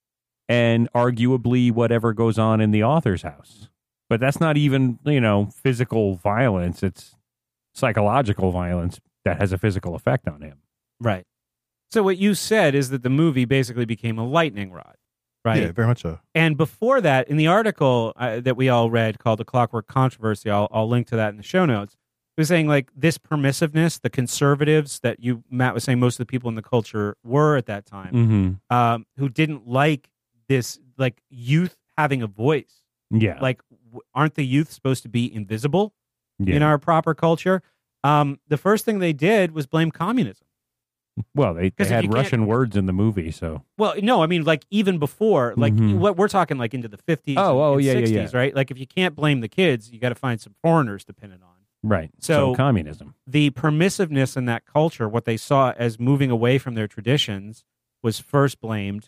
and arguably whatever goes on in the author's house. But that's not even, physical violence. It's psychological violence that has a physical effect on him. Right. So what you said is that the movie basically became a lightning rod, right? Yeah, very much so. And before that, in the article that we all read called The Clockwork Controversy, I'll link to that in the show notes, it was saying like this permissiveness, the conservatives that Matt was saying most of the people in the culture were at that time, who didn't like this, like youth having a voice. Yeah. Like, aren't the youth supposed to be invisible in our proper culture? The first thing they did was blame communism. Well, they had Russian words in the movie, so. Well, no, I mean, like, even before, like, what we're talking, like, into the 50s and 60s, right? Like, if you can't blame the kids, you got to find some foreigners to pin it on. Right. So communism. The permissiveness in that culture, what they saw as moving away from their traditions, was first blamed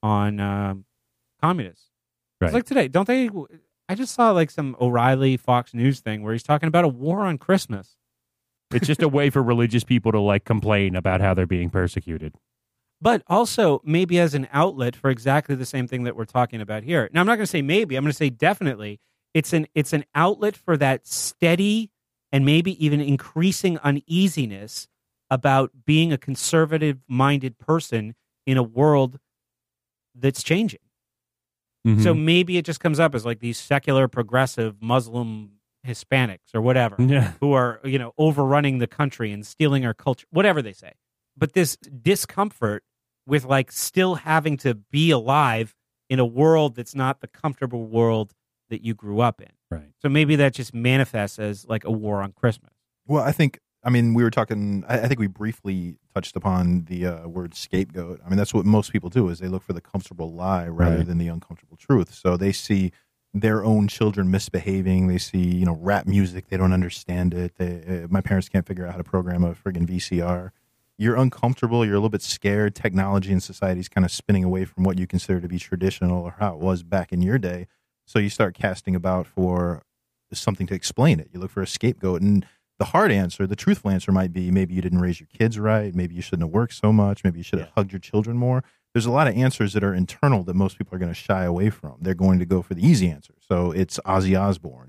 on communists. Right. It's like today, don't they? I just saw, like, some O'Reilly Fox News thing where he's talking about a war on Christmas. It's just a way for religious people to like complain about how they're being persecuted. But also maybe as an outlet for exactly the same thing that we're talking about here. Now, I'm not going to say maybe. I'm going to say definitely. It's an outlet for that steady and maybe even increasing uneasiness about being a conservative-minded person in a world that's changing. Mm-hmm. So maybe it just comes up as like these secular, progressive, Muslim Hispanics or whatever, who are, overrunning the country and stealing our culture, whatever they say. But this discomfort with like still having to be alive in a world that's not the comfortable world that you grew up in. Right. So maybe that just manifests as like a war on Christmas. Well, we were talking, I think we briefly touched upon the word scapegoat. I mean, that's what most people do is they look for the comfortable lie rather than the uncomfortable truth. So they see their own children misbehaving. They see, rap music. They don't understand it. My parents can't figure out how to program a friggin' VCR. You're uncomfortable. You're a little bit scared. Technology and society is kind of spinning away from what you consider to be traditional or how it was back in your day. So you start casting about for something to explain it. You look for a scapegoat. And the hard answer, the truthful answer might be maybe you didn't raise your kids right. Maybe you shouldn't have worked so much. Maybe you should have hugged your children more. There's a lot of answers that are internal that most people are going to shy away from. They're going to go for the easy answer. So it's Ozzy Osbourne.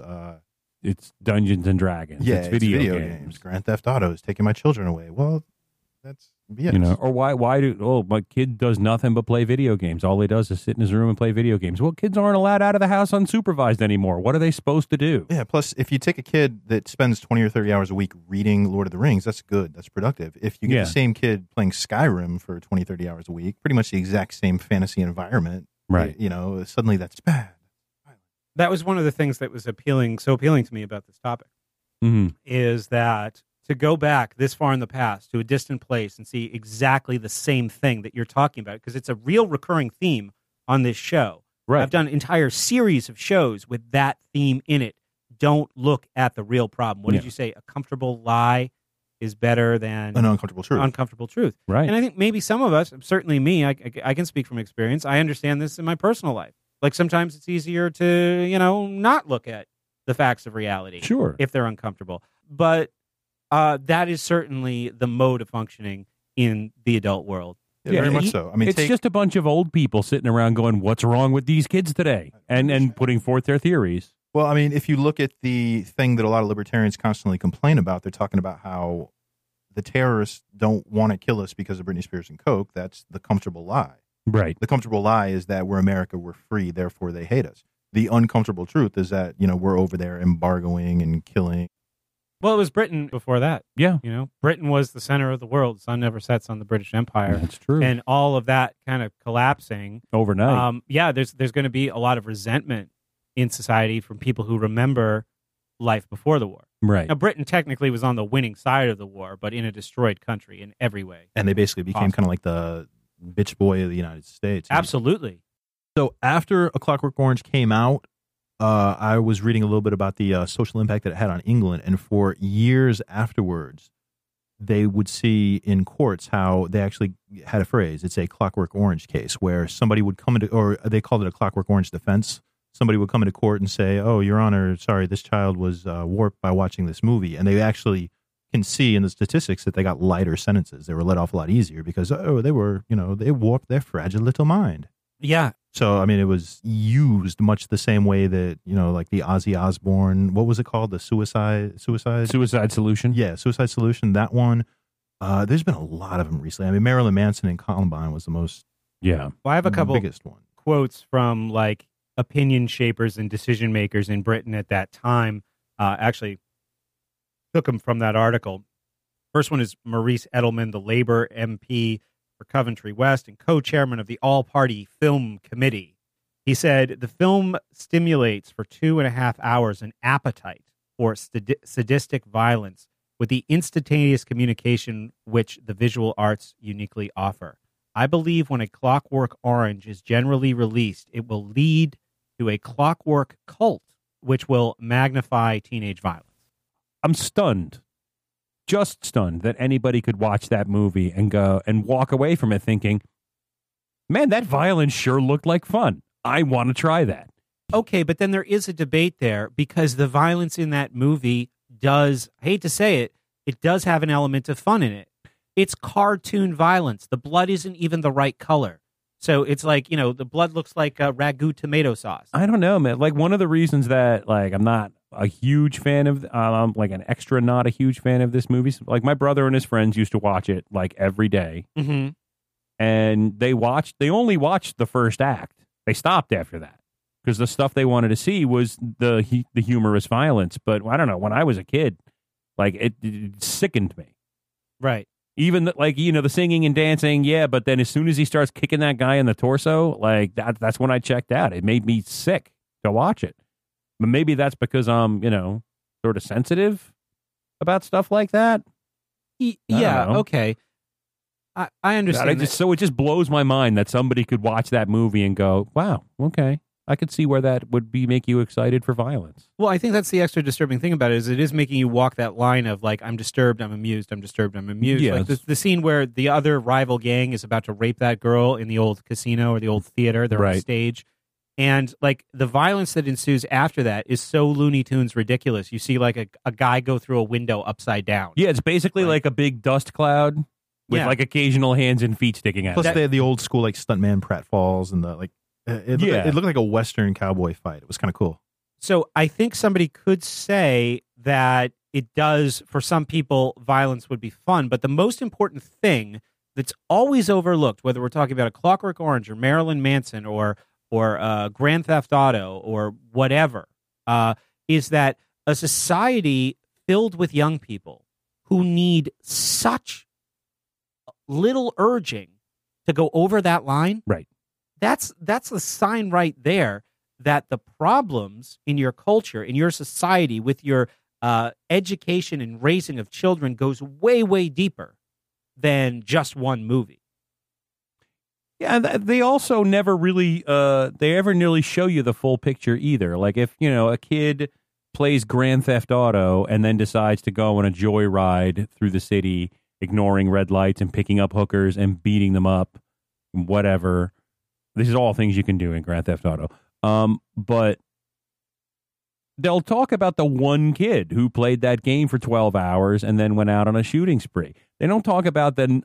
It's Dungeons and Dragons. Yeah, it's video games. Grand Theft Auto is taking my children away. Well, that's BS. Or why my kid does nothing but play video games. All he does is sit in his room and play video games. Well, kids aren't allowed out of the house unsupervised anymore. What are they supposed to do? Yeah, plus if you take a kid that spends 20 or 30 hours a week reading Lord of the Rings, that's good. That's productive. If you get the same kid playing Skyrim for 20, 30 hours a week, pretty much the exact same fantasy environment, right? Suddenly that's bad. That was one of the things that was so appealing to me about this topic, is that to go back this far in the past to a distant place and see exactly the same thing that you're talking about, because it's a real recurring theme on this show. Right. I've done entire series of shows with that theme in it. Don't look at the real problem. What did you say? A comfortable lie is better than an uncomfortable truth. Uncomfortable truth. Right. And I think maybe some of us, certainly me, I can speak from experience. I understand this in my personal life. Like sometimes it's easier to, not look at the facts of reality. Sure. If they're uncomfortable. But that is certainly the mode of functioning in the adult world. Yeah, very much so. I mean, it's just a bunch of old people sitting around going, "What's wrong with these kids today?" and putting forth their theories. Well, I mean, if you look at the thing that a lot of libertarians constantly complain about, they're talking about how the terrorists don't want to kill us because of Britney Spears and Coke. That's the comfortable lie. Right. The comfortable lie is that we're America, we're free, therefore they hate us. The uncomfortable truth is that, we're over there embargoing and killing. Well, it was Britain before that. Yeah. Britain was the center of the world. The sun never sets on the British Empire. That's true. And all of that kind of collapsing overnight. There's going to be a lot of resentment in society from people who remember life before the war. Right. Now, Britain technically was on the winning side of the war, but in a destroyed country in every way. And they basically became kind of like the bitch boy of the United States. Absolutely. So after A Clockwork Orange came out, I was reading a little bit about the social impact that it had on England, and for years afterwards, they would see in courts how they actually had a phrase. It's a Clockwork Orange case, where somebody would come into, or they called it a Clockwork Orange defense. Somebody would come into court and say, "Oh, Your Honor, sorry, this child was warped by watching this movie," and they actually can see in the statistics that they got lighter sentences. They were let off a lot easier because they were, they warped their fragile little mind. Yeah. So, I mean, it was used much the same way that, like the Ozzy Osbourne, what was it called? The Suicide Solution? Yeah, Suicide Solution, that one. There's been a lot of them recently. I mean, Marilyn Manson and Columbine was the most Well, I have a couple biggest one. quotes from like opinion shapers and decision makers in Britain at that time. Actually took them from that article. First one is Maurice Edelman, the Labour MP for Coventry West and co-chairman of the All-Party Film Committee. He said, the film stimulates for 2.5 hours an appetite for sadistic violence with the instantaneous communication which the visual arts uniquely offer. I believe when A Clockwork Orange is generally released, it will lead to a clockwork cult, which will magnify teenage violence. I'm stunned. Just stunned that anybody could watch that movie and go and walk away from it thinking, man, that violence sure looked like fun. I want to try that. Okay, but then there is a debate there because the violence in that movie does, I hate to say it, it does have an element of fun in it. It's cartoon violence. The blood isn't even the right color. So it's like, the blood looks like ragu tomato sauce. I don't know, man. Like one of the reasons that like I'm not a huge fan of, like an extra not a huge fan of this movie. Like my brother and his friends used to watch it like every day. Mm-hmm. And they only watched the first act. They stopped after that because the stuff they wanted to see was the humorous violence. But I don't know, when I was a kid, like it sickened me. Right. Even the singing and dancing, yeah, but then as soon as he starts kicking that guy in the torso, like that's when I checked out. It made me sick to watch it. But maybe that's because I'm, sort of sensitive about stuff like that. Yeah, okay. I understand. So it just blows my mind that somebody could watch that movie and go, wow, okay. I could see where that would make you excited for violence. Well, I think that's the extra disturbing thing about it is it is making you walk that line of like, I'm disturbed, I'm amused, I'm disturbed, I'm amused. Yeah, like the scene where the other rival gang is about to rape that girl in the old casino or the old theater. They're on stage. And like the violence that ensues after that is so Looney Tunes ridiculous. You see like a guy go through a window upside down. Yeah, it's basically like a big dust cloud with like occasional hands and feet sticking out. Plus they had the old school like stuntman pratfalls and the like. It looked like a Western cowboy fight. It was kind of cool. So I think somebody could say that it does, for some people, violence would be fun. But the most important thing that's always overlooked, whether we're talking about A Clockwork Orange or Marilyn Manson or Grand Theft Auto or whatever, is that a society filled with young people who need such little urging to go over that line. Right. That's a sign right there that the problems in your culture, in your society, with your education and raising of children goes way, way deeper than just one movie. Yeah, they also never really, they ever nearly show you the full picture either. Like if, a kid plays Grand Theft Auto and then decides to go on a joyride through the city, ignoring red lights and picking up hookers and beating them up, whatever. This is all things you can do in Grand Theft Auto. But they'll talk about the one kid who played that game for 12 hours and then went out on a shooting spree. They don't talk about the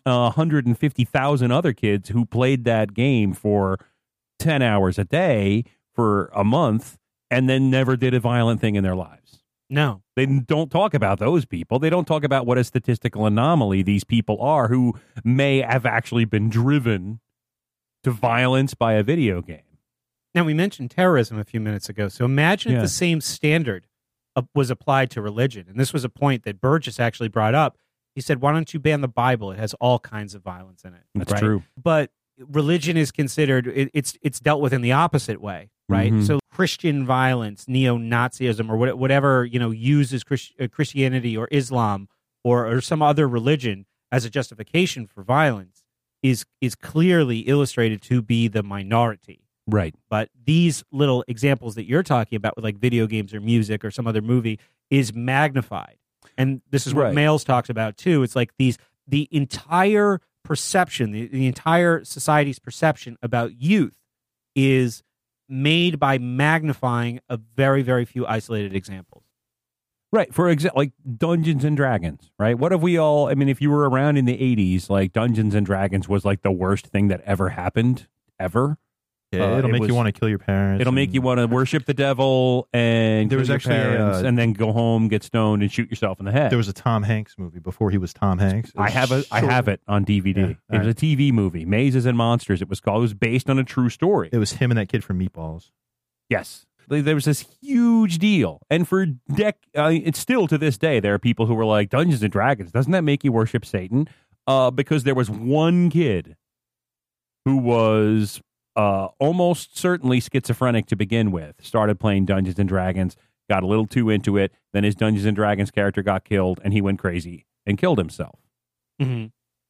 150,000 other kids who played that game for 10 hours a day for a month and then never did a violent thing in their lives. No. They don't talk about those people. They don't talk about what a statistical anomaly these people are who may have actually been driven to violence by a video game. Now, we mentioned terrorism a few minutes ago, so imagine if the same standard was applied to religion. And this was a point that Burgess actually brought up. He said, why don't you ban the Bible? It has all kinds of violence in it. That's true. But religion is considered, it's dealt with in the opposite way, right? Mm-hmm. So Christian violence, neo-Nazism, or whatever, uses Christianity or Islam or some other religion as a justification for violence is clearly illustrated to be the minority. Right. But these little examples that you're talking about with like video games or music or some other movie is magnified. And this is what Males talks about too. It's like the entire perception, the entire society's perception about youth is made by magnifying a very, very few isolated examples. Right. For example, like Dungeons and Dragons, right? What have we all, I mean, if you were around in the 80s, like Dungeons and Dragons was like the worst thing that ever happened, ever. Yeah, it'll make you want to kill your parents. It'll make you want to worship the devil and there kill was your actually parents and then go home, get stoned, and shoot yourself in the head. There was a Tom Hanks movie before he was Tom Hanks. I have it on DVD. Yeah, it was a TV movie, Mazes and Monsters. It was called. It was based on a true story. It was him and that kid from Meatballs. Yes. There was this huge deal. And for it's still to this day, there are people who were like, Dungeons and Dragons, doesn't that make you worship Satan? Because there was one kid who was almost certainly schizophrenic to begin with, started playing Dungeons and Dragons, got a little too into it, then his Dungeons and Dragons character got killed, and he went crazy and killed himself. Mm-hmm.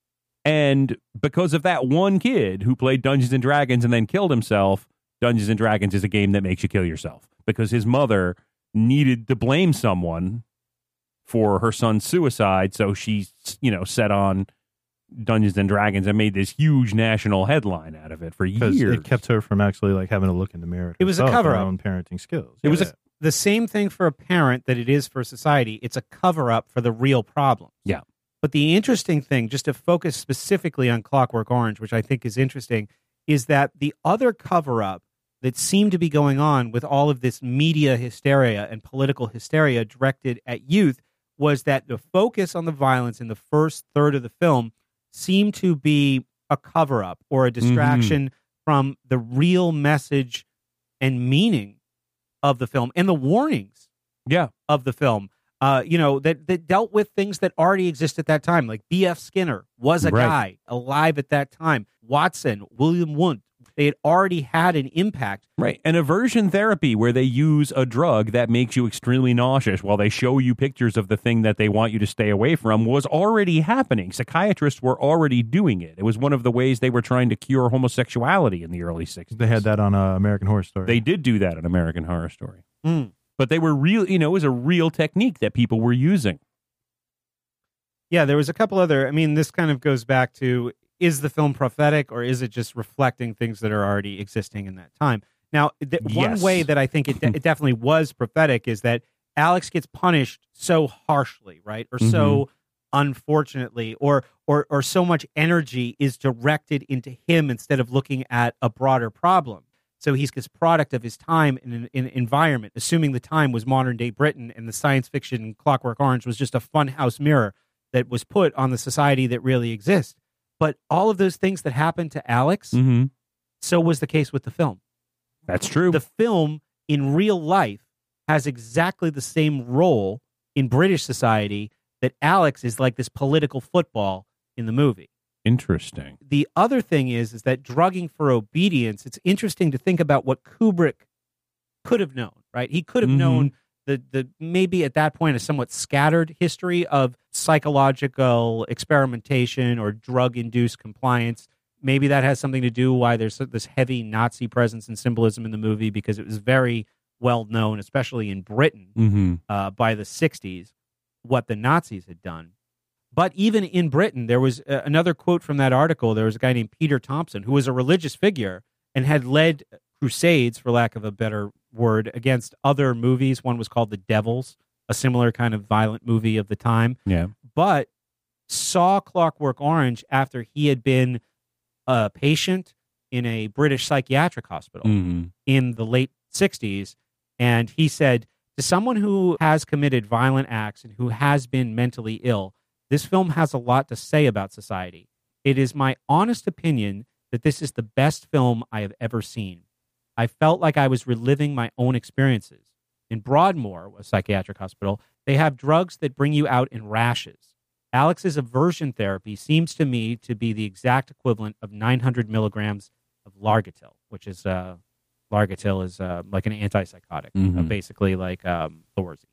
And because of that one kid who played Dungeons and Dragons and then killed himself, Dungeons and Dragons is a game that makes you kill yourself because his mother needed to blame someone for her son's suicide, so she, set on Dungeons and Dragons and made this huge national headline out of it for years. It kept her from actually like having to look in the mirror. It was a cover-up. Her own parenting skills. It was the same thing for a parent that it is for society. It's a cover-up for the real problem. Yeah. But the interesting thing, just to focus specifically on Clockwork Orange, which I think is interesting, is that the other cover-up that seemed to be going on with all of this media hysteria and political hysteria directed at youth was that the focus on the violence in the first third of the film seemed to be a cover-up or a distraction from the real message and meaning of the film and the warnings of the film. That dealt with things that already exist at that time. Like B.F. Skinner was a guy alive at that time. Watson, William Wundt, they had already had an impact. Right. And aversion therapy, where they use a drug that makes you extremely nauseous while they show you pictures of the thing that they want you to stay away from, was already happening. Psychiatrists were already doing it. It was one of the ways they were trying to cure homosexuality in the early 60s. They had that on American Horror Story. They did do that on American Horror Story. Mm. But they were real, it was a real technique that people were using. Yeah, there was a couple other, this kind of goes back to, is the film prophetic or is it just reflecting things that are already existing in that time? Now, one way that I think it definitely was prophetic is that Alex gets punished so harshly, right? Or so unfortunately, or so much energy is directed into him instead of looking at a broader problem. So he's this product of his time in an environment, assuming the time was modern day Britain and the science fiction Clockwork Orange was just a funhouse mirror that was put on the society that really exists. But all of those things that happened to Alex, so was the case with the film. That's true. The film in real life has exactly the same role in British society that Alex is like this political football in the movie. Interesting. The other thing is that drugging for obedience, it's interesting to think about what Kubrick could have known, right? He could have known the maybe at that point a somewhat scattered history of psychological experimentation or drug-induced compliance. Maybe that has something to do why there's this heavy Nazi presence and symbolism in the movie, because it was very well known, especially in Britain by the 60s, what the Nazis had done. But even in Britain, there was another quote from that article. There was a guy named Peter Thompson who was a religious figure and had led crusades, for lack of a better word, against other movies. One was called The Devils, a similar kind of violent movie of the time. Yeah. But saw Clockwork Orange after he had been a patient in a British psychiatric hospital in the late 60s. And he said, to someone who has committed violent acts and who has been mentally ill, this film has a lot to say about society. It is my honest opinion that this is the best film I have ever seen. I felt like I was reliving my own experiences. In Broadmoor, a psychiatric hospital, they have drugs that bring you out in rashes. Alex's aversion therapy seems to me to be the exact equivalent of 900 milligrams of Largatil, which is Largatil is like an antipsychotic, basically like Thorazine.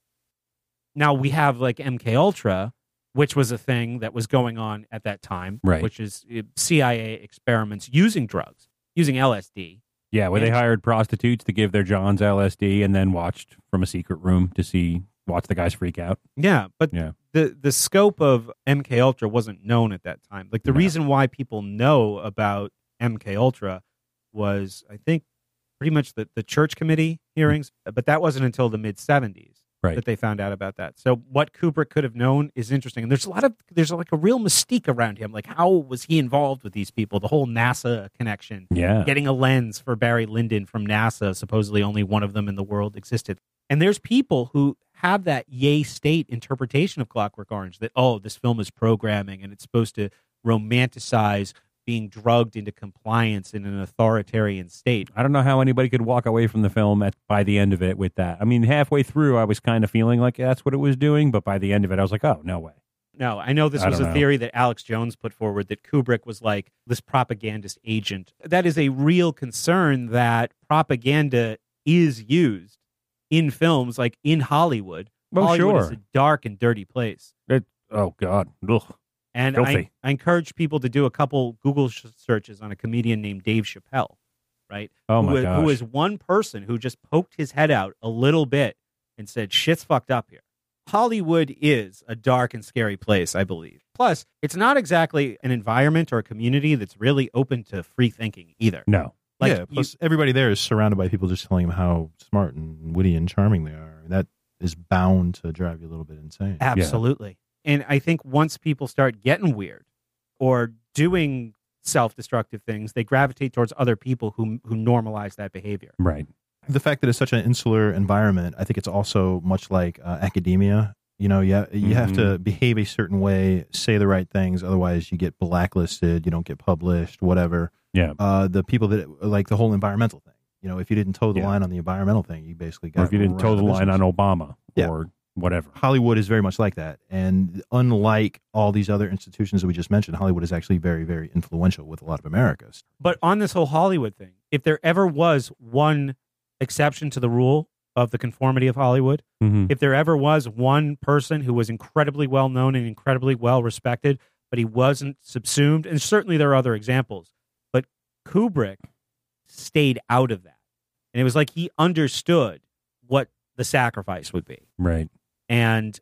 Now we have like MK Ultra, which was a thing that was going on at that time, right? Which is CIA experiments using drugs, using LSD. Yeah, where they hired prostitutes to give their Johns LSD and then watched from a secret room to watch the guys freak out. Yeah, but the scope of MK Ultra wasn't known at that time. Like the reason why people know about MK Ultra was, I think, pretty much the church committee hearings, but that wasn't until the mid 70s that they found out about that. So what Kubrick could have known is interesting, and there's like a real mystique around him. Like, how was he involved with these people? The whole NASA connection, getting a lens for Barry Lyndon from NASA. Supposedly, only one of them in the world existed. And there's people who have that yay state interpretation of Clockwork Orange that, oh, this film is programming and it's supposed to romanticize being drugged into compliance in an authoritarian state. I don't know how anybody could walk away from the film by the end of it with that. I mean, halfway through, I was kind of feeling like that's what it was doing, but by the end of it, I was like, oh, no way. No, I know this was a theory that Alex Jones put forward, that Kubrick was like this propagandist agent. That is a real concern, that propaganda is used in films, like in Hollywood. Hollywood is a dark and dirty place. Oh, God. Ugh. And I encourage people to do a couple Google searches on a comedian named Dave Chappelle, right? Oh, my gosh. Who is one person who just poked his head out a little bit and said, shit's fucked up here. Hollywood is a dark and scary place, I believe. Plus, it's not exactly an environment or a community that's really open to free thinking either. No. Plus everybody there is surrounded by people just telling them how smart and witty and charming they are. That is bound to drive you a little bit insane. Absolutely. Yeah. And I think once people start getting weird or doing self-destructive things, they gravitate towards other people who normalize that behavior. Right. The fact that it's such an insular environment, I think it's also much like academia. You know, you have to behave a certain way, say the right things, otherwise you get blacklisted, you don't get published, whatever. Yeah. The people that like the whole environmental thing. You know, if you didn't toe the line on the environmental thing, you basically got. Or if you didn't toe the line on Obama or whatever. Hollywood is very much like that. And unlike all these other institutions that we just mentioned, Hollywood is actually very, very influential with a lot of Americas. But on this whole Hollywood thing, if there ever was one exception to the rule of the conformity of Hollywood, if there ever was one person who was incredibly well known and incredibly well respected, but he wasn't subsumed, and certainly there are other examples, but Kubrick stayed out of that. And it was like he understood what the sacrifice would be. Right. And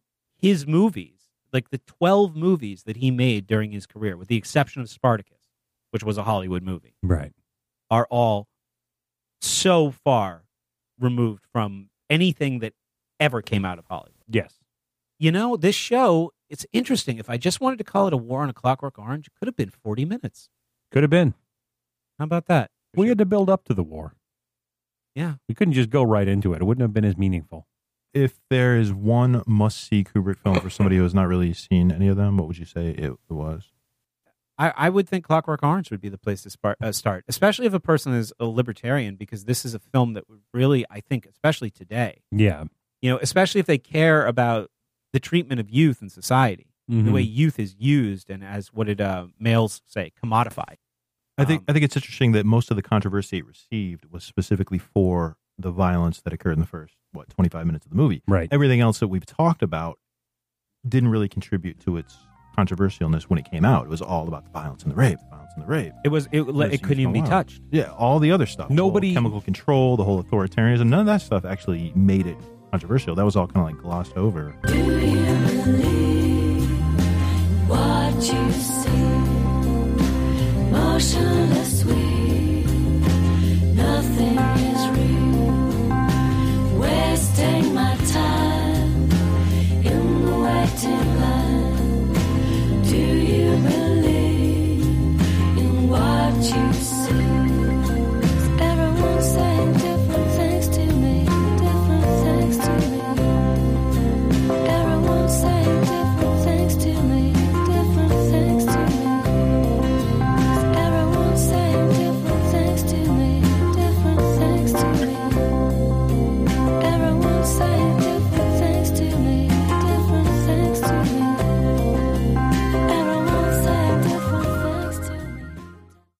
his movies, like the 12 movies that he made during his career, with the exception of Spartacus, which was a Hollywood movie, right, are all so far removed from anything that ever came out of Hollywood. Yes. You know, this show, it's interesting. If I just wanted to call it A War on a Clockwork Orange, it could have been 40 minutes. Could have been. How about that? We had to build up to the war. Yeah. We couldn't just go right into it. It wouldn't have been as meaningful. If there is one must-see Kubrick film for somebody who has not really seen any of them, what would you say it was? I would think Clockwork Orange would be the place to start, especially if a person is a libertarian, because this is a film that would really, I think, especially today. Yeah. You know, especially if they care about the treatment of youth in society, the way youth is used, and as what did males say, commodified. I think it's interesting that most of the controversy it received was specifically for the violence that occurred in the first 25 minutes of the movie. Right. Everything else that we've talked about didn't really contribute to its controversialness when it came out. It was all about the violence and the rape. It couldn't even be touched. Yeah, all the other stuff. Nobody, chemical control, the whole authoritarianism. None of that stuff actually made it controversial. That was all kind of like glossed over. Do you believe what you see? Motionless we